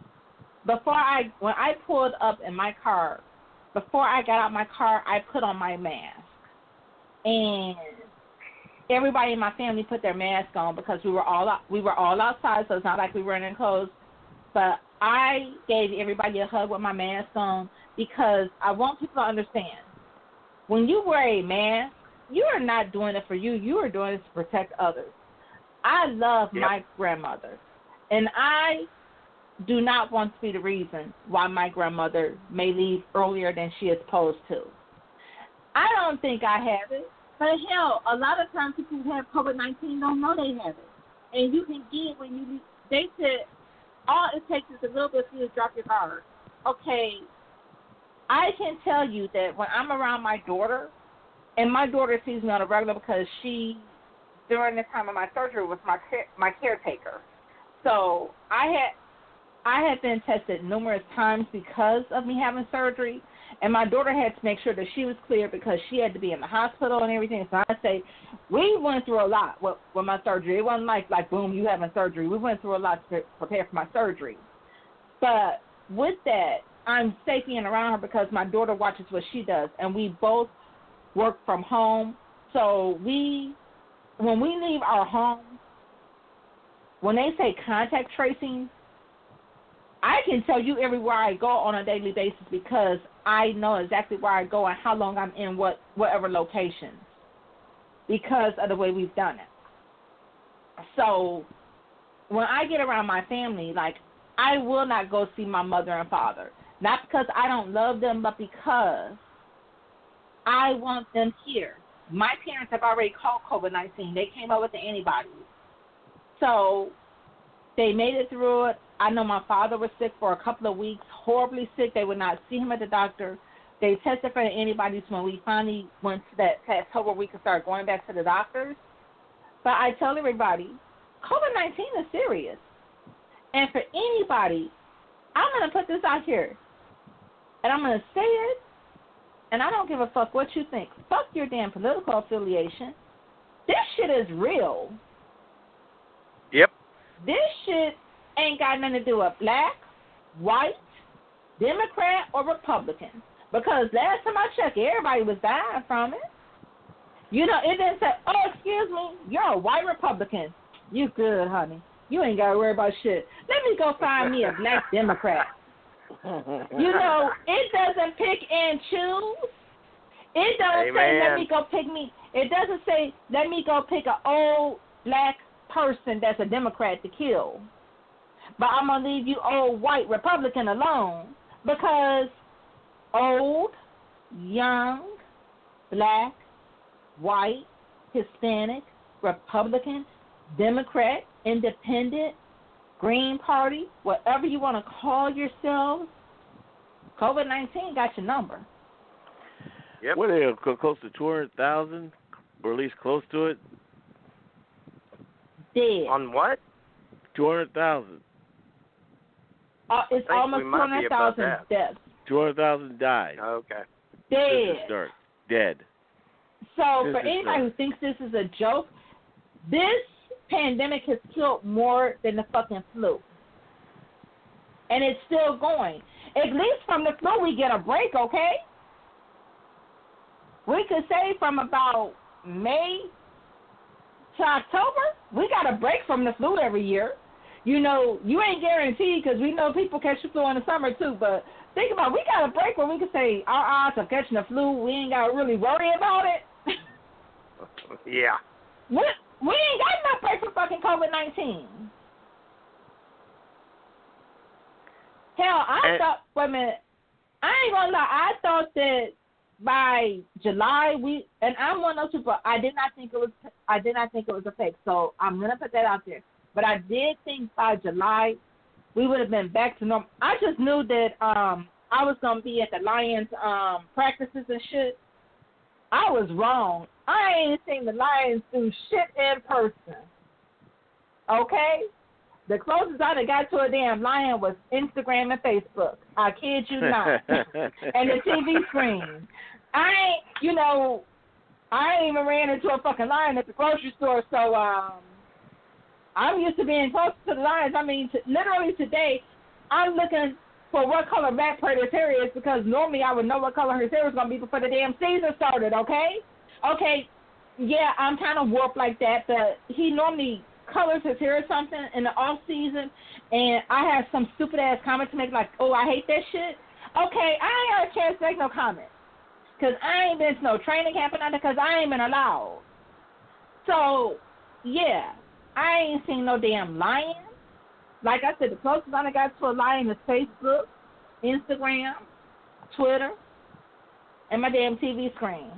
when I pulled up in my car, before I got out of my car, I put on my mask. And everybody in my family put their mask on because we were all outside, so it's not like we were in enclosed. But I gave everybody a hug with my mask on because I want people to understand. When you wear a mask, you are not doing it for you. You are doing it to protect others. I love my grandmother, and I do not want to be the reason why my grandmother may leave earlier than she is supposed to. I don't think I have it, but hell, a lot of times people who have COVID-19 don't know they have it. And you can get it when you leave. They said all it takes is a little bit for you to drop your guard. Okay, I can tell you that when I'm around my daughter, and my daughter sees me on a regular because she, during the time of my surgery, was my caretaker. So I had been tested numerous times because of me having surgery, and my daughter had to make sure that she was clear because she had to be in the hospital and everything. So I say, we went through a lot with my surgery. It wasn't like boom, you having surgery. We went through a lot to prepare for my surgery. But with that, I'm safe being around her because my daughter watches what she does, and we both work from home. So when we leave our home, when they say contact tracing, I can tell you everywhere I go on a daily basis because I know exactly where I go and how long I'm in whatever location because of the way we've done it. So when I get around my family, like, I will not go see my mother and father. Not because I don't love them, but because I want them here. My parents have already caught COVID-19. They came up with the antibodies. So they made it through it. I know my father was sick for a couple of weeks, horribly sick. They would not see him at the doctor. They tested for the antibodies when we finally went to that plateau where we could start going back to the doctors. But I tell everybody, COVID-19 is serious. And for anybody, I'm going to put this out here, and I'm going to say it, and I don't give a fuck what you think. Fuck your damn political affiliation. This shit is real. Yep. This shit ain't got nothing to do with black, white, Democrat, or Republican. Because last time I checked, everybody was dying from it. You know, it didn't say, oh, excuse me, you're a white Republican. You good, honey. You ain't got to worry about shit. Let me go find me a black Democrat. You know, it doesn't pick and choose. It doesn't say, let me go pick me. It doesn't say, let me go pick an old black person that's a Democrat to kill. But I'm going to leave you old white Republican alone because old, young, black, white, Hispanic, Republican, Democrat, Independent, Green Party, whatever you want to call yourselves, COVID-19 got your number. Yep. What are they, close to 200,000, or at least close to it? Dead. On what? 200,000. It's almost 200,000 deaths. 200,000 died. Oh, okay. Dead. Dead. So for anybody who thinks this is a joke, this pandemic has killed more than the fucking flu. And it's still going. At least from the flu we get a break, okay? We could say from about May to October, we got a break from the flu every year. You know, you ain't guaranteed because we know people catch the flu in the summer too, but think about it, we got a break where we can say our odds of catching the flu, we ain't got to really worry about it. Yeah. We ain't got no break for fucking COVID-19. Hell, I thought, wait a minute, I ain't gonna lie. I thought that by July I'm one of those people. I did not think it was a fake. So I'm gonna put that out there. But I did think by July we would have been back to normal. I just knew that I was gonna be at the Lions practices and shit. I was wrong. I ain't seen the Lions do shit in person. Okay? The closest I got to a damn lion was Instagram and Facebook. I kid you not. And the TV screen. I ain't even ran into a fucking lion at the grocery store, so I'm used to being close to the lions. I mean, literally today, I'm looking for what color Matt Prater's hair is because normally I would know what color his hair was going to be before the damn season started, okay? Okay, yeah, I'm kind of warped like that, but he normally colors his hair or something in the off season, and I have some stupid ass comment to make like, oh, I hate that shit. Okay, I ain't got a chance to make no comment because I ain't been to no training camp or nothing because I ain't been allowed. So yeah, I ain't seen no damn lion. Like I said, the closest I got to a lion is Facebook, Instagram, Twitter, and my damn TV screen.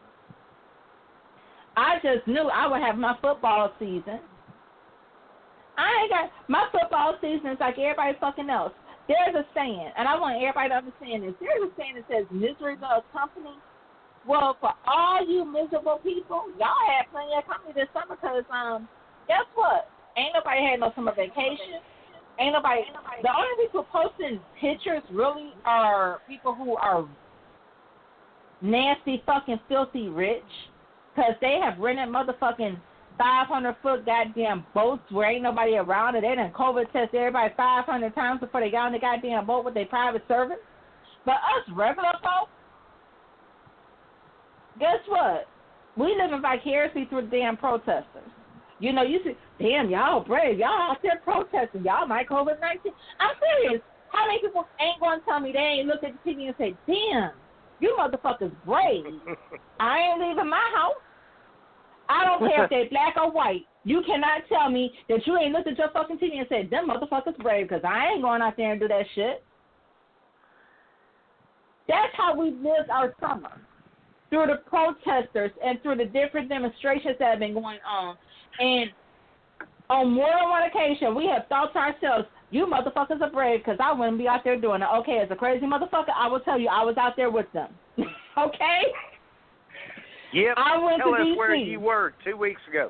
I just knew I would have my football season. I ain't got my football season is like everybody fucking else. There's a saying, and I want everybody to understand this. There's a saying that says misery loves company. Well, for all you miserable people, y'all had plenty of company this summer because guess what? Ain't nobody had no summer vacation. Ain't nobody. The only people posting pictures really are people who are nasty, fucking, filthy rich because they have rented motherfucking 500-foot goddamn boats where ain't nobody around and they done COVID test everybody 500 times before they got on the goddamn boat with their private servant. But us regular folks, guess what? We living vicariously through the damn protesters. You know, you see, damn, y'all brave. Y'all out there protesting. Y'all might COVID-19. I'm serious. How many people ain't going to tell me they ain't look at the TV and say, damn, you motherfuckers brave. I ain't leaving my house. I don't care if they're black or white. You cannot tell me that you ain't looked at your fucking TV and said, them motherfuckers brave, because I ain't going out there and do that shit. That's how we lived our summer, through the protesters and through the different demonstrations that have been going on. And on more than one occasion, we have thought to ourselves, you motherfuckers are brave because I wouldn't be out there doing it. Okay, as a crazy motherfucker, I will tell you I was out there with them. Okay? Yep. I went Tell to us D.C. where you were 2 weeks ago.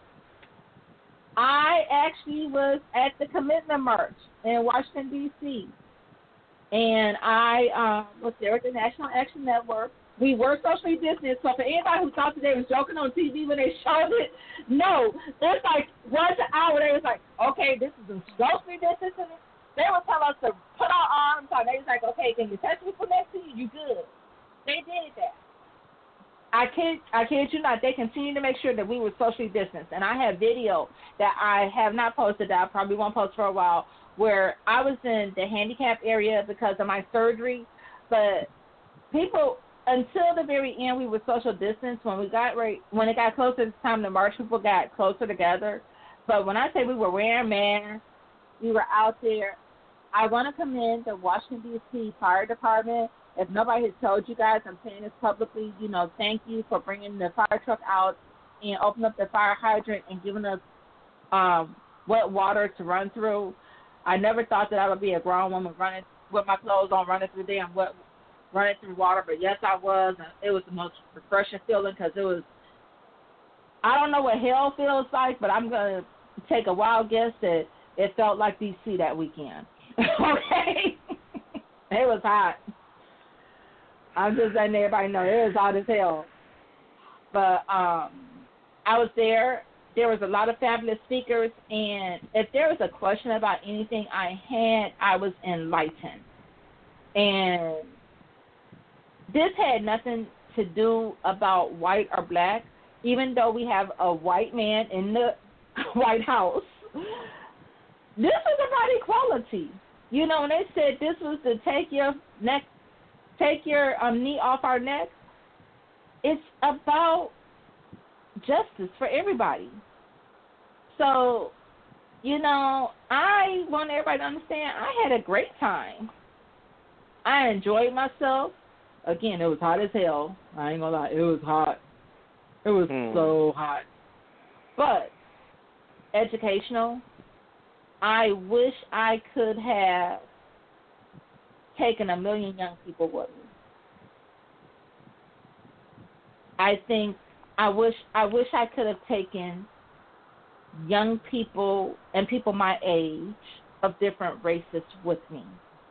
I actually was at the Commitment March in Washington, D.C. And I was there at the National Action Network. We were socially distanced, so for anybody who thought that they was joking on TV when they showed it, no. It's like once an hour, they was like, okay, this is a socially distancing. They would tell us to put our arms on. They was like, okay, can you touch people next to you? You good. They did that. I kid you not, they continue to make sure that we were socially distanced. And I have video that I have not posted that I probably won't post for a while where I was in the handicap area because of my surgery. But people, until the very end, we were social distance. When it got closer to time to march, people got closer together. But when I say we were wearing masks, we were out there. I want to commend the Washington, D.C. Fire Department. If nobody has told you guys, I'm saying this publicly, thank you for bringing the fire truck out and opening up the fire hydrant and giving us wet water to run through. I never thought that I would be a grown woman running with my clothes on, running through water, but yes, I was. And it was the most refreshing feeling because it was, I don't know what hell feels like, but I'm going to take a wild guess that it felt like D.C. that weekend. Okay? It was hot. I'm just letting everybody know it was hot as hell. But I was there. There was a lot of fabulous speakers, and if there was a question about anything I was enlightened. And this had nothing to do about white or black, even though we have a white man in the White House. This is about equality. When they said this was to take your knee off our neck, it's about justice for everybody. So, I want everybody to understand I had a great time. I enjoyed myself. Again, it was hot as hell. I ain't gonna lie, it was hot. It was so hot. But educational. I wish I could have taken 1 million young people with me. I wish I could have taken young people and people my age of different races with me.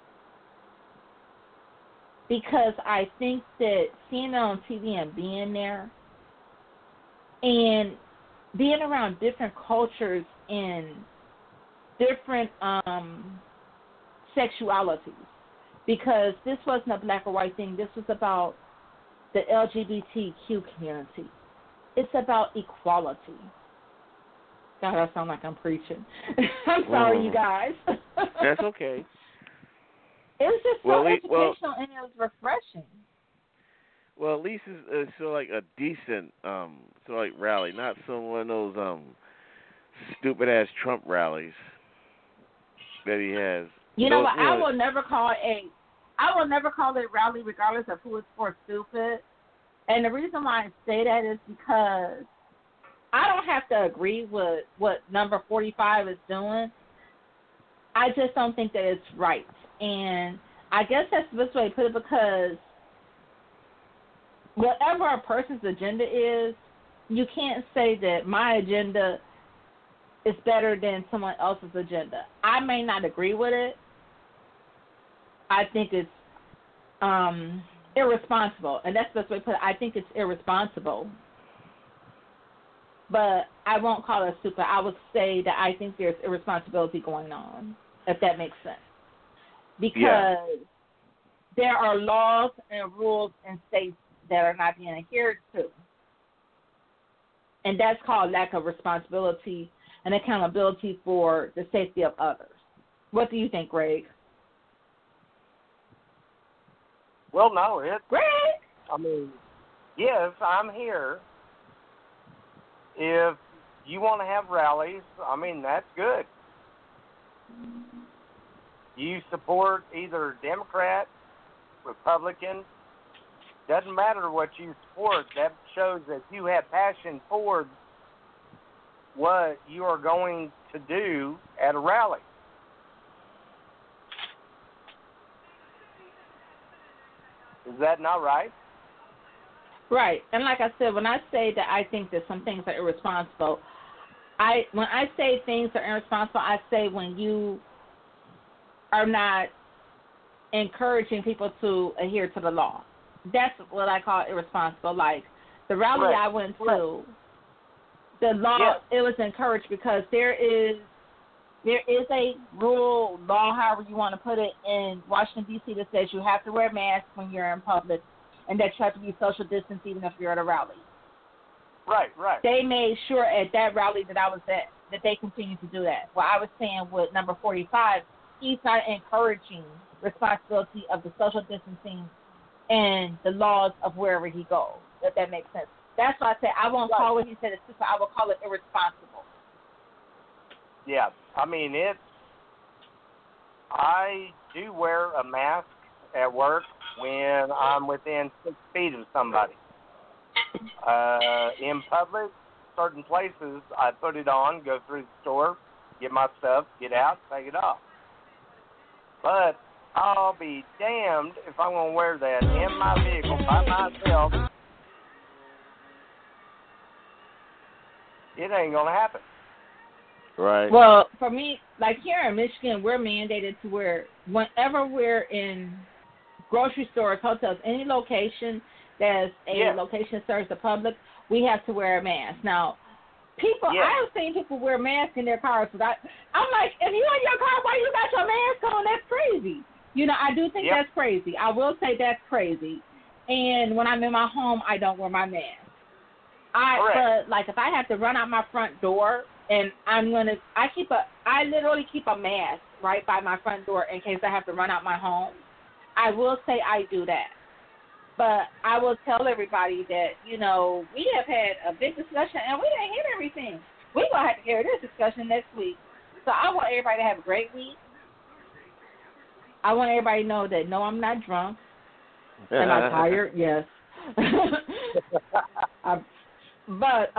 Because I think that seeing it on TV and being there and being around different cultures and different sexualities, because this wasn't a black or white thing. This was about the LGBTQ community. It's about equality. God, I sound like I'm preaching. I'm sorry, you guys. That's okay. It was just so educational and it was refreshing. Well, at least it's so like a decent so like rally, not some one of those stupid ass Trump rallies that he has. You know what? I will never call it rally regardless of who it's for stupid. And the reason why I say that is because I don't have to agree with what number 45 is doing. I just don't think that it's right. And I guess that's the best way to put it, because whatever a person's agenda is, you can't say that my agenda is better than someone else's agenda. I may not agree with it. I think it's irresponsible, and that's the best way to put it. I think it's irresponsible. But I won't call it stupid. I would say that I think there's irresponsibility going on, if that makes sense. Because there are laws and rules in states that are not being adhered to. And that's called lack of responsibility and accountability for the safety of others. What do you think, Greg? Well, no, Greg! I mean, yes, I'm here. If you want to have rallies, I mean, that's good. You support either Democrat, Republican, doesn't matter what you support. That shows that you have passion for what you are going to do at a rally. Is that not right? Right. And like I said, when I say that I think that some things are irresponsible, when I say things are irresponsible, I say when you are not encouraging people to adhere to the law. That's what I call irresponsible. Like the rally I went to, the law, it was encouraged because there is a rule, law, however you want to put it, in Washington, D.C. that says you have to wear a mask when you're in public and that you have to be social distance even if you're at a rally. Right. They made sure at that rally that I was at that they continued to do that. Well, I was saying with number 45, he's not encouraging responsibility of the social distancing and the laws of wherever he goes, if that makes sense. That's why I say I won't call what he said it's stupid. I will call it irresponsible. Yeah, I mean, I do wear a mask at work when I'm within 6 feet of somebody. In public, certain places, I put it on, go through the store, get my stuff, get out, take it off. But I'll be damned if I'm going to wear that in my vehicle by myself. It ain't going to happen. Right. Well, for me, like here in Michigan, we're mandated to wear, whenever we're in grocery stores, hotels, any location that's a location that serves the public, we have to wear a mask. Now, I've seen people wear masks in their cars. I'm like, if you in your car, why you got your mask on? That's crazy. You know, I do think that's crazy. I will say that's crazy. And when I'm in my home, I don't wear my mask. But like if I have to run out my front door and I literally keep a mask right by my front door in case I have to run out my home. I will say I do that. But I will tell everybody that, you know, we have had a big discussion and we didn't hit everything. We're going to have to hear this discussion next week. So I want everybody to have a great week. I want everybody to know that, no, I'm not drunk. Am I tired? Yes. But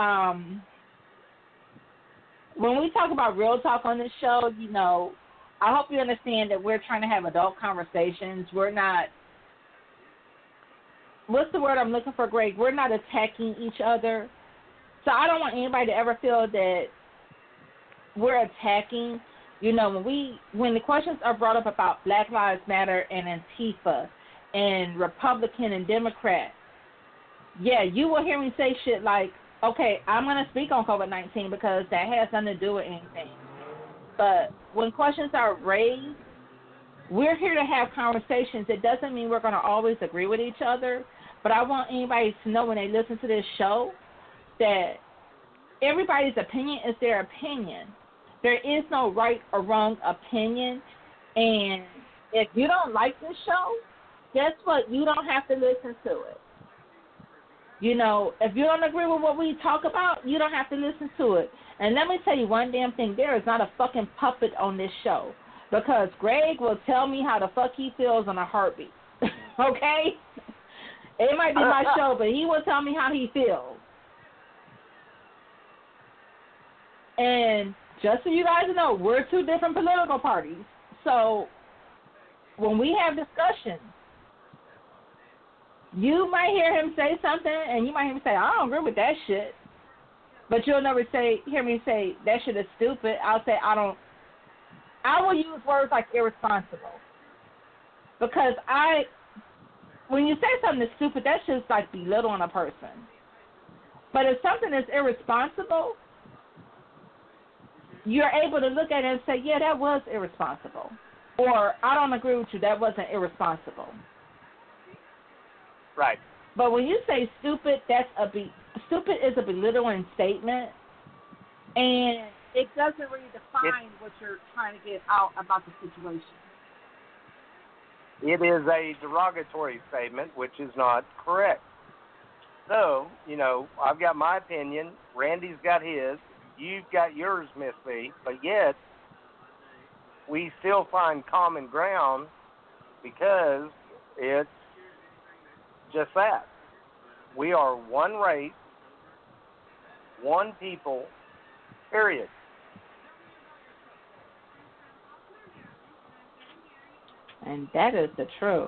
when we talk about real talk on this show, you know, I hope you understand that we're trying to have adult conversations. We're not, what's the word I'm looking for, Greg? We're not attacking each other. So I don't want anybody to ever feel that we're attacking. You know, when the questions are brought up about Black Lives Matter and Antifa and Republican and Democrat, yeah, you will hear me say shit like, okay, I'm going to speak on COVID-19 because that has nothing to do with anything. But when questions are raised, we're here to have conversations. It doesn't mean we're going to always agree with each other, but I want anybody to know when they listen to this show that everybody's opinion is their opinion. There is no right or wrong opinion, and if you don't like this show, guess what? You don't have to listen to it. You know, if you don't agree with what we talk about, you don't have to listen to it. And let me tell you one damn thing. There is not a fucking puppet on this show because Greg will tell me how the fuck he feels on a heartbeat. Okay? It might be my show, but he will tell me how he feels. And just so you guys know, we're two different political parties. So when we have discussions, you might hear him say something, and you might hear him say, I don't agree with that shit. But you'll never hear me say, that shit is stupid. I'll say, I will use words like irresponsible. Because when you say something that's stupid, that's just like belittling a person. But if something is irresponsible, you're able to look at it and say, yeah, that was irresponsible. Or, I don't agree with you, that wasn't irresponsible. Right. But when you say stupid, stupid is a belittling statement, and it doesn't really define what you're trying to get out about the situation. It is a derogatory statement, which is not correct. So, you know, I've got my opinion, Randy's got his, you've got yours, Miss B, but yet we still find common ground because it's just that. We are one race, one people, period. And that is the truth.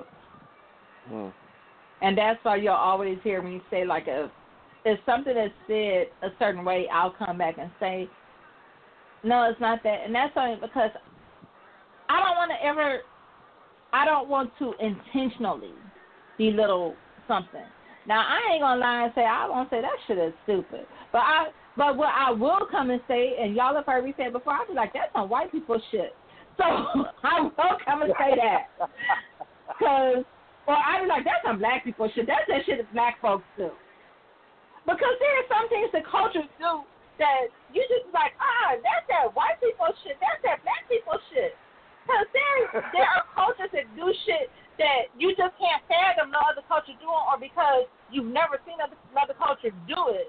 And that's why you'll always hear me say, like, if something is said a certain way, I'll come back and say, no, it's not that. And that's only because I don't want to intentionally belittle something. Now, I ain't going to lie and say, I won't say that shit is stupid. But what I will come and say, and y'all have heard me say it before, I'll be like, that's some white people shit. So I will come and say that. Or I'll be like, that's some black people shit. That's that shit that black folks do. Because there are some things that cultures do that you just like, that's that white people shit. That's that black people shit. Because there are cultures that do shit that you just can't fathom no other culture doing, or because you've never seen another culture do it.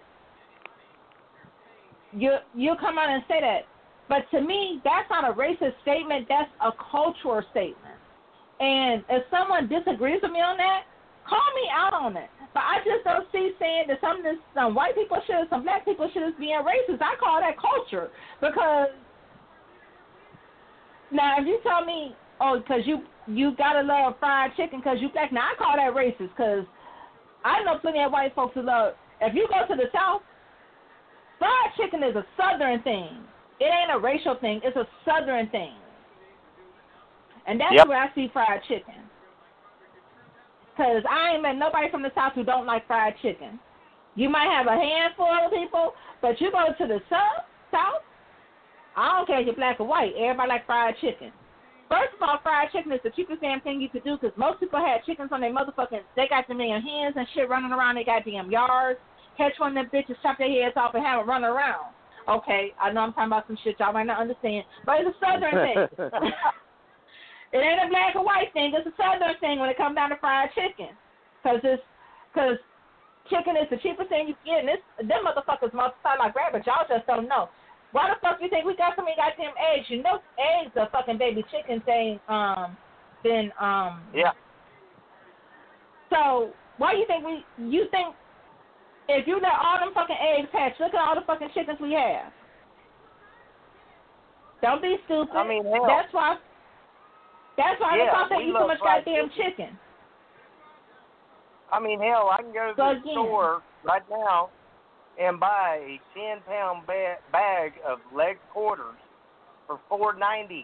You'll come out and say that. But to me, that's not a racist statement. That's a cultural statement. And if someone disagrees with me on that, call me out on it. But I just don't see saying that some white people shit or some black people shit is being racist. I call that culture. Because now if you tell me, because you gotta love fried chicken because you black, now I call that racist because I know plenty of white folks who love. If you go to the South, fried chicken is a Southern thing. It ain't a racial thing. It's a Southern thing. And that's where I see fried chicken. Because I ain't met nobody from the South who don't like fried chicken. You might have a handful of people, but you go to the South, I don't care if you're black or white. Everybody like fried chicken. First of all, fried chicken is the cheapest damn thing you could do because most people had chickens on their motherfucking, they got them damn hens and shit running around their goddamn yards. Catch one of them bitches, chop their heads off and have them run around. Okay, I know I'm talking about some shit y'all might not understand, but it's a Southern thing. It ain't a black or white thing. It's a Southern thing when it comes down to fried chicken. Because chicken is the cheapest thing you get, and them motherfuckers multiply like rabbits. Y'all just don't know. Why the fuck you think we got so many goddamn eggs? You know eggs are fucking baby chickens. They then Yeah. So why do you think if you let all them fucking eggs hatch, look at all the fucking chickens we have. Don't be stupid. I mean, hell. That's why the fuck they eat so much goddamn chicken. I mean, hell, I can go to the store right now and buy a 10-pound bag of leg quarters for $4.90.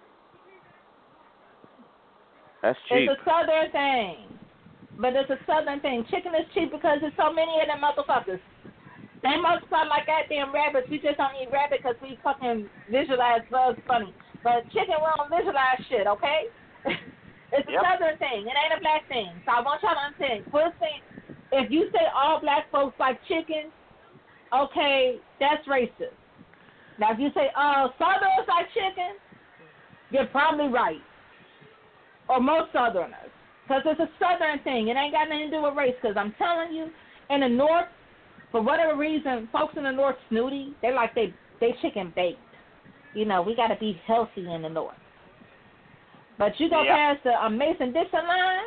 That's cheap. It's a southern thing. But it's a southern thing. Chicken is cheap because there's so many of them motherfuckers. They multiply like goddamn rabbits. We just don't eat rabbit because we fucking visualize bugs funny. But chicken, we don't visualize shit, okay? It's a southern thing. It ain't a black thing. So I want y'all to understand. First thing, if you say all black folks like chicken, okay, that's racist. Now, if you say Southerners like chicken, you're probably right. Or most Southerners. Because it's a Southern thing. It ain't got nothing to do with race. Because I'm telling you, in the North, for whatever reason, folks in the North snooty. They like they chicken baked. You know, we got to be healthy in the North. But you go past the Mason-Dixon line,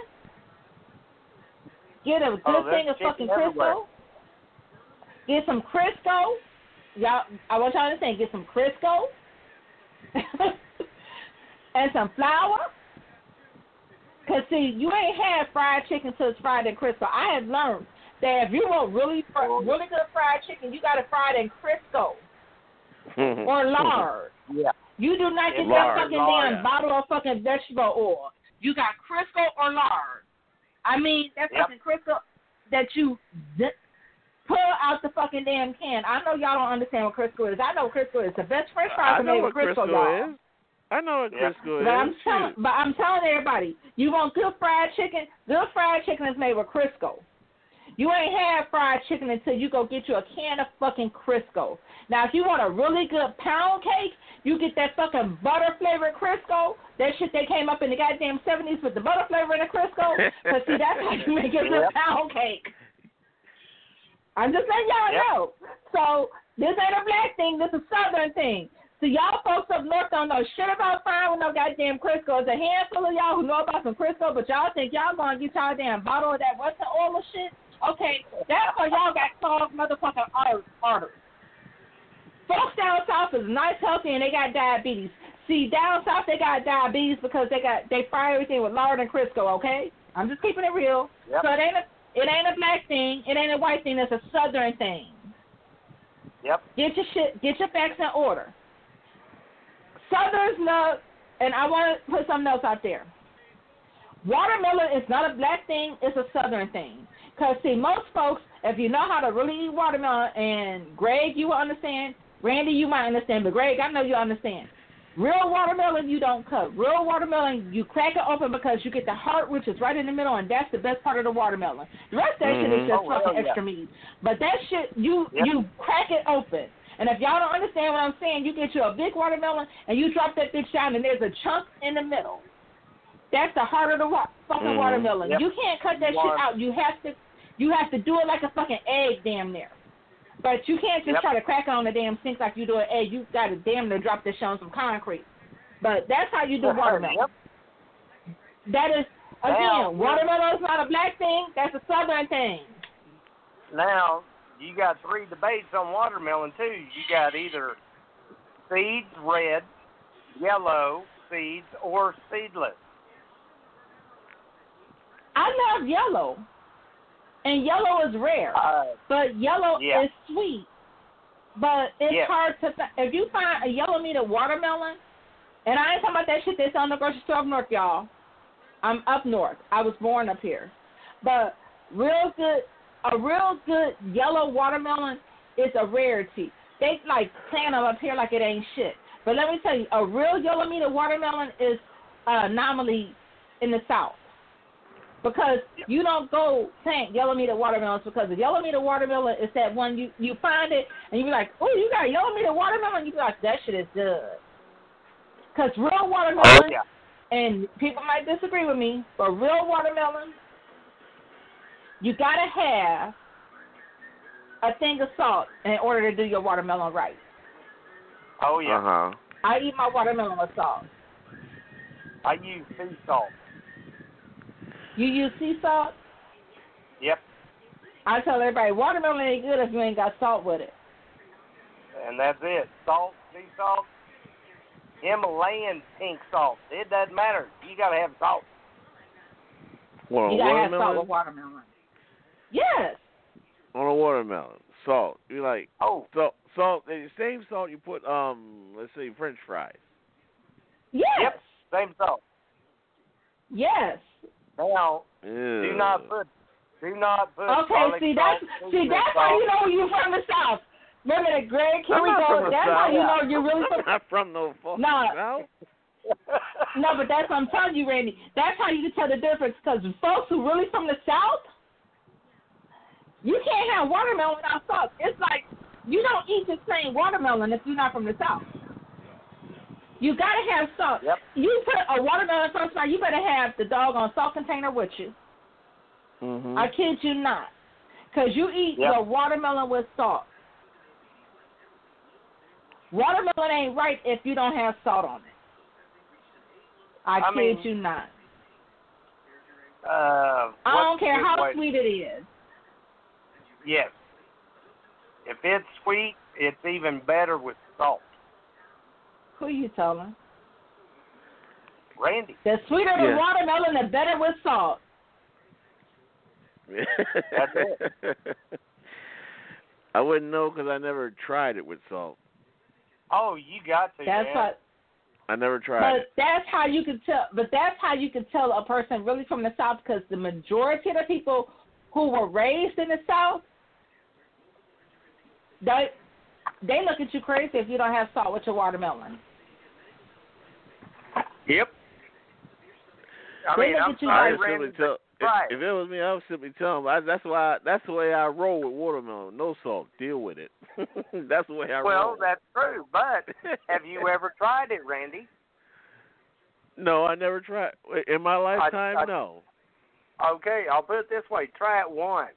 get a good thing of fucking Crisco. Get some Crisco. Y'all, I want y'all to think, get some Crisco and some flour. Because, see, you ain't had fried chicken till it's fried in Crisco. I have learned that if you want really good fried chicken, you got to fry it in Crisco or lard. Yeah. You do not get that fucking damn bottle of fucking vegetable oil. You got Crisco or lard. I mean, that fucking Crisco that you pull out the fucking damn can. I know y'all don't understand what Crisco is. I know Crisco is. The best French fries are made with Crisco, y'all. I know what Crisco is. But I'm telling everybody, you want good fried chicken? Good fried chicken is made with Crisco. You ain't had fried chicken until you go get you a can of fucking Crisco. Now, if you want a really good pound cake, you get that fucking butter-flavored Crisco. That shit that came up in the goddamn 70s with the butter flavor in the Crisco. Because, see, that's how you make a good pound cake. I'm just letting y'all know. So, this ain't a black thing. This is a Southern thing. So y'all folks up north don't know shit about frying with no goddamn Crisco. There's a handful of y'all who know about some Crisco, but y'all think y'all gonna get y'all damn bottle of that Western oil or shit? Okay, that's why y'all got clogged motherfucking arteries. Folks down south is nice, healthy, and they got diabetes. See, down south they got diabetes because they fry everything with lard and Crisco. Okay, I'm just keeping it real. Yep. So it ain't a black thing. It ain't a white thing. It's a Southern thing. Yep. Get your facts in order. Southerners love, and I want to put something else out there. Watermelon is not a black thing, it's a Southern thing. Because, see, most folks, if you know how to really eat watermelon, and Greg, you will understand, Randy, you might understand, but Greg, I know you understand. Real watermelon, you don't cut. Real watermelon, you crack it open because you get the heart, which is right in the middle, and that's the best part of the watermelon. The rest of that shit is just fucking extra meat. But that shit, you crack it open. And if y'all don't understand what I'm saying, you get you a big watermelon and you drop that bitch down and there's a chunk in the middle. That's the heart of the fucking watermelon. Yep. You can't cut that shit out. You have to do it like a fucking egg damn near. But you can't just try to crack it on the damn sink like you do an egg. You got to damn near drop this shit on some concrete. But that's how you do watermelon. That is, again, watermelon is not a black thing. That's a Southern thing. Now, you got 3 debates on watermelon, too. You got either seeds, red, yellow, seeds, or seedless. I love yellow. And yellow is rare. But yellow is sweet. But it's hard to if you find a yellow meat of watermelon, and I ain't talking about that shit that's on the grocery store up north, y'all. I'm up north. I was born up here. But a real good yellow watermelon is a rarity. They like plant them up here like it ain't shit. But let me tell you, a real yellow meat of watermelon is an anomaly in the South. Because you don't go plant yellow meat of watermelons because the yellow meat of watermelon is that one you find it and you be like, oh, you got yellow meat of watermelon? You be like, that shit is good. Because real watermelon, and people might disagree with me, but real watermelon, you got to have a thing of salt in order to do your watermelon right. Oh, yeah. I eat my watermelon with salt. I use sea salt. You use sea salt? Yep. I tell everybody, watermelon ain't good if you ain't got salt with it. And that's it. Salt, sea salt, Himalayan pink salt. It doesn't matter. You got to have salt. Well, you got to have salt with watermelon. Yes. On a watermelon, salt. You like salt. The same salt you put let's say French fries. Yes. Yep. Same salt. Yes. Now, do not put. Okay, see that's how you know you're from the South. Remember that Greg? Here we go. That's how you know you're really from. I'm not from no South. No, but that's what I'm telling you, Randy. That's how you can tell the difference. Because folks who really from the South, you can't have watermelon without salt. It's like you don't eat the same watermelon if you're not from the South. You gotta have salt. Yep. You put a watermelon first time, you better have the doggone salt container with you. Mm-hmm. I kid you not, because you eat your watermelon with salt. Watermelon ain't right if you don't have salt on it. I kid you not. I don't care how sweet it is. Yes. If it's sweet, it's even better with salt. Who you telling? Randy. The sweeter the watermelon, the better with salt. That's it. I wouldn't know because I never tried it with salt. Oh, you got to. That's what. I never tried it. That's how you can tell. But that's how you can tell a person really from the South, because the majority of the people who were raised in the South, they look at you crazy if you don't have salt with your watermelon. Yep. If it was me, I would simply tell them. That's the way I roll with watermelon. No salt. Deal with it. That's the way I roll. Well, that's true. But have you ever tried it, Randy? No, I never tried. In my lifetime, no. Okay, I'll put it this way. Try it once.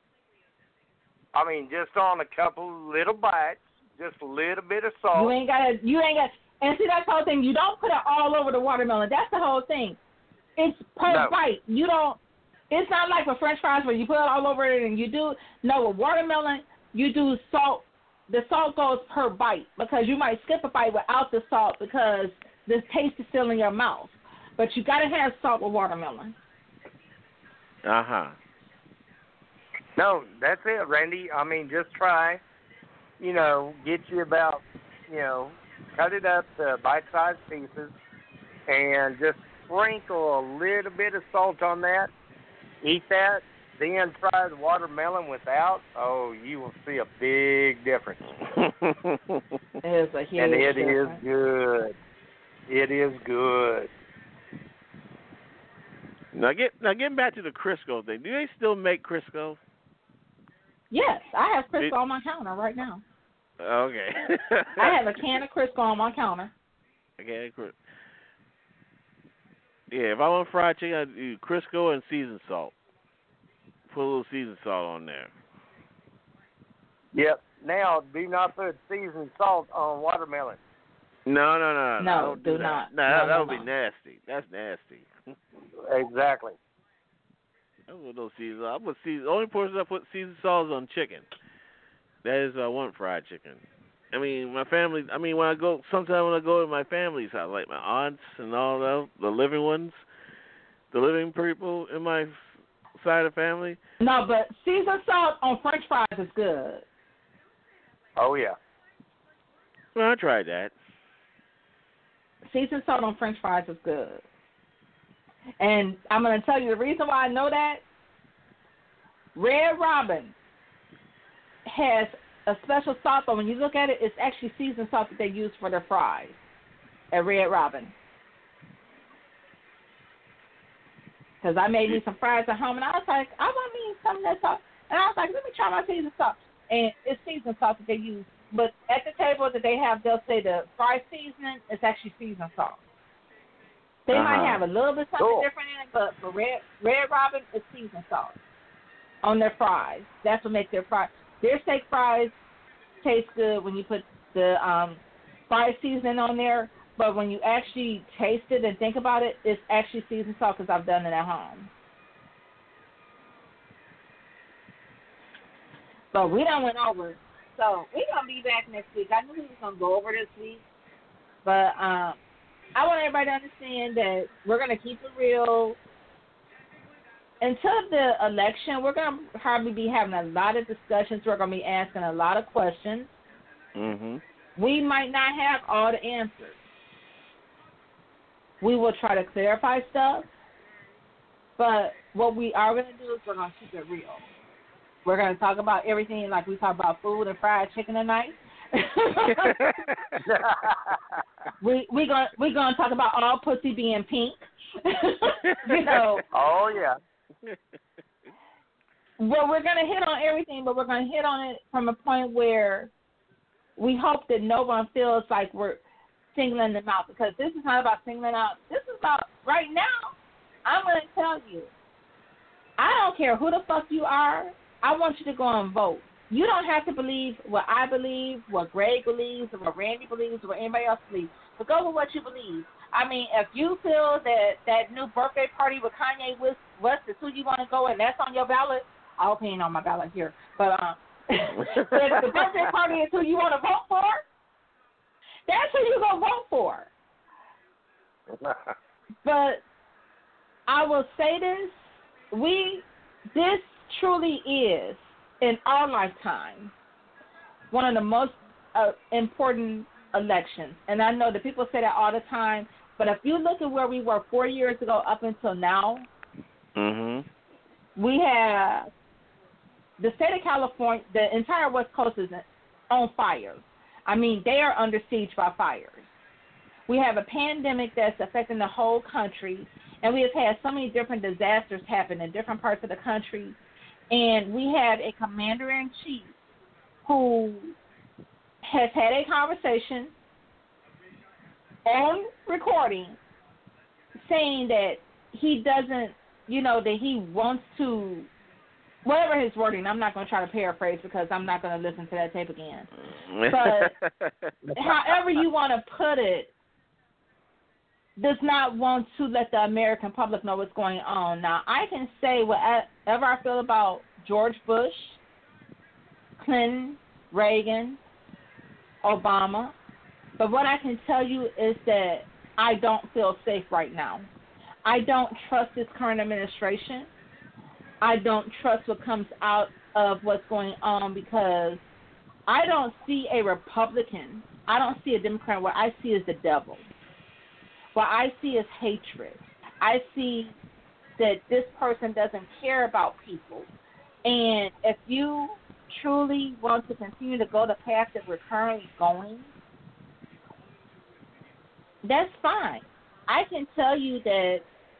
I mean, just on a couple little bites, just a little bit of salt. You ain't got. And see, that's the whole thing. You don't put it all over the watermelon. That's the whole thing. It's per bite. You don't. It's not like with French fries where you put it all over it and you do. No, with watermelon, you do salt. The salt goes per bite because you might skip a bite without the salt because the taste is still in your mouth. But you got to have salt with watermelon. Uh-huh. No, that's it, Randy. I mean, just try. Get you about, cut it up to bite-sized pieces and just sprinkle a little bit of salt on that. Eat that, then try the watermelon without. Oh, you will see a big difference. It is a huge and it difference. Is good. It is good. Now getting back to the Crisco thing. Do they still make Crisco? Yes, I have Crisco on my counter right now. Okay. I have a can of Crisco on my counter. Okay, yeah, if I want fried chicken, I do Crisco and seasoned salt. Put a little seasoned salt on there. Yep. Now, do not put seasoned salt on watermelon. No. No, do not. No, that would be nasty. That's nasty. Exactly. I put no seasoned. I put seasoned. The only person I put seasoned salt is on chicken. That is, I want fried chicken. I mean, my family. I mean, when I go to my family's house, like my aunts and all that, the living ones, the living people in my side of family. No, but seasoned salt on French fries is good. Oh yeah. Well, I tried that. Seasoned salt on French fries is good. And I'm going to tell you the reason why I know that. Red Robin has a special salt, but when you look at it, it's actually seasoned salt that they use for their fries at Red Robin. Because I made me some fries at home, and I was like, I want me some of that salt. And I was like, let me try my seasoned salt. And it's seasoned salt that they use. But at the table that they have, they'll say the fry seasoning is actually seasoned salt. They might have a little bit something different in it, but for Red Robin, it's seasoned salt on their fries. That's what makes their fries. Their steak fries taste good when you put the fry seasoning on there, but when you actually taste it and think about it, it's actually seasoned salt because I've done it at home. But we done went over. So we're going to be back next week. I knew we was going to go over this week. But I want everybody to understand that we're going to keep it real. Until the election, we're going to probably be having a lot of discussions. We're going to be asking a lot of questions. Mm-hmm. We might not have all the answers. We will try to clarify stuff. But what we are going to do is we're going to keep it real. We're going to talk about everything like we talk about food and fried chicken tonight. we're gonna talk about all pussy being pink. You know. Oh yeah. Well, we're gonna hit on everything, but we're gonna hit on it from a point where we hope that no one feels like we're singling them out, because this is not about singling out. This is about right now. I'm gonna tell you. I don't care who the fuck you are. I want you to go and vote. You don't have to believe what I believe, what Greg believes, or what Randy believes, or what anybody else believes. But go with what you believe. I mean, if you feel that new birthday party with Kanye West is who you want to go and that's on your ballot, I hope he ain't on my ballot here. But if the birthday party is who you want to vote for, that's who you're going to vote for. But I will say this truly is, in our lifetime, one of the most important elections. And I know that people say that all the time, but if you look at where we were 4 years ago up until now, we have the state of California, the entire West Coast is on fire. I mean, they are under siege by fires. We have a pandemic that's affecting the whole country, and we have had so many different disasters happen in different parts of the country. And we have a commander-in-chief who has had a conversation on recording saying that he doesn't, that he wants to, whatever his wording, I'm not going to try to paraphrase because I'm not going to listen to that tape again. But however you want to put it, does not want to let the American public know what's going on. Now, I can say whatever I feel about George Bush, Clinton, Reagan, Obama, but what I can tell you is that I don't feel safe right now. I don't trust this current administration. I don't trust what comes out of what's going on, because I don't see a Republican. I don't see a Democrat. What I see is the devil. What I see is hatred. I see that this person doesn't care about people. And if you truly want to continue to go the path that we're currently going, that's fine. I can tell you that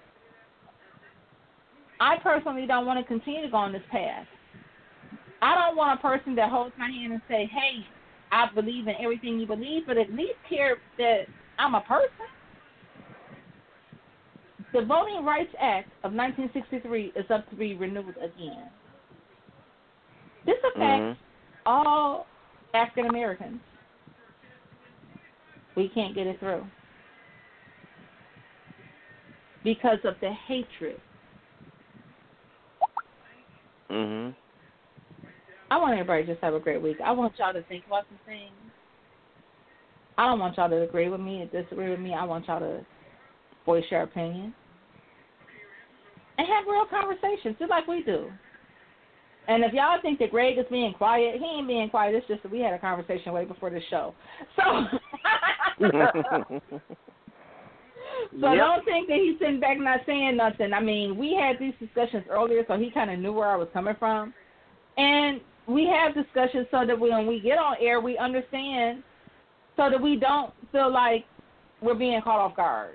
I personally don't want to continue to go on this path. I don't want a person that holds my hand and say, hey, I believe in everything you believe, but at least care that I'm a person. The Voting Rights Act of 1963 is up to be renewed again. This affects all African Americans. We can't get it through because of the hatred. I want everybody to just have a great week. I want y'all to think about some things. I don't want y'all to agree with me or disagree with me. I want y'all to voice your opinion and have real conversations, just like we do. And if y'all think that Greg is being quiet, he ain't being quiet. It's just that we had a conversation way before this show. So, Don't think that he's sitting back not saying nothing. I mean, we had these discussions earlier, so he kind of knew where I was coming from. And we have discussions so that when we get on air, we understand, so that we don't feel like we're being caught off guard.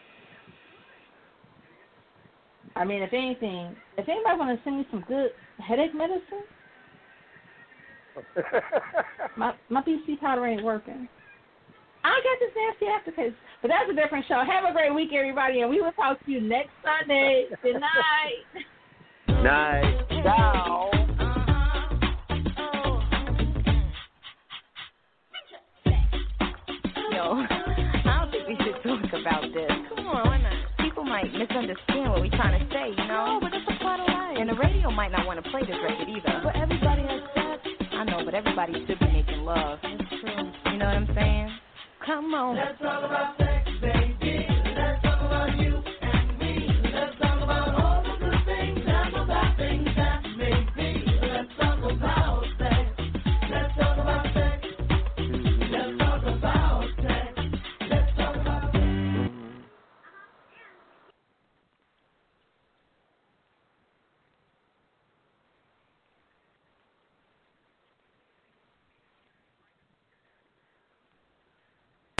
I mean, if anything, if anybody want to send me some good headache medicine, my BC powder ain't working. I got this nasty aftertaste. But that's a different show. Have a great week, everybody, and we will talk to you next Sunday. Good night. Night. Ciao. Yo, I don't think we should talk about this. Come on, why not? People might misunderstand what we're trying to say, you know? No, but that's a part of life. And the radio might not want to play this record either. But everybody has that. know, but everybody should be making love. That's true. You know what I'm saying? Come on. Let's talk about sex, baby.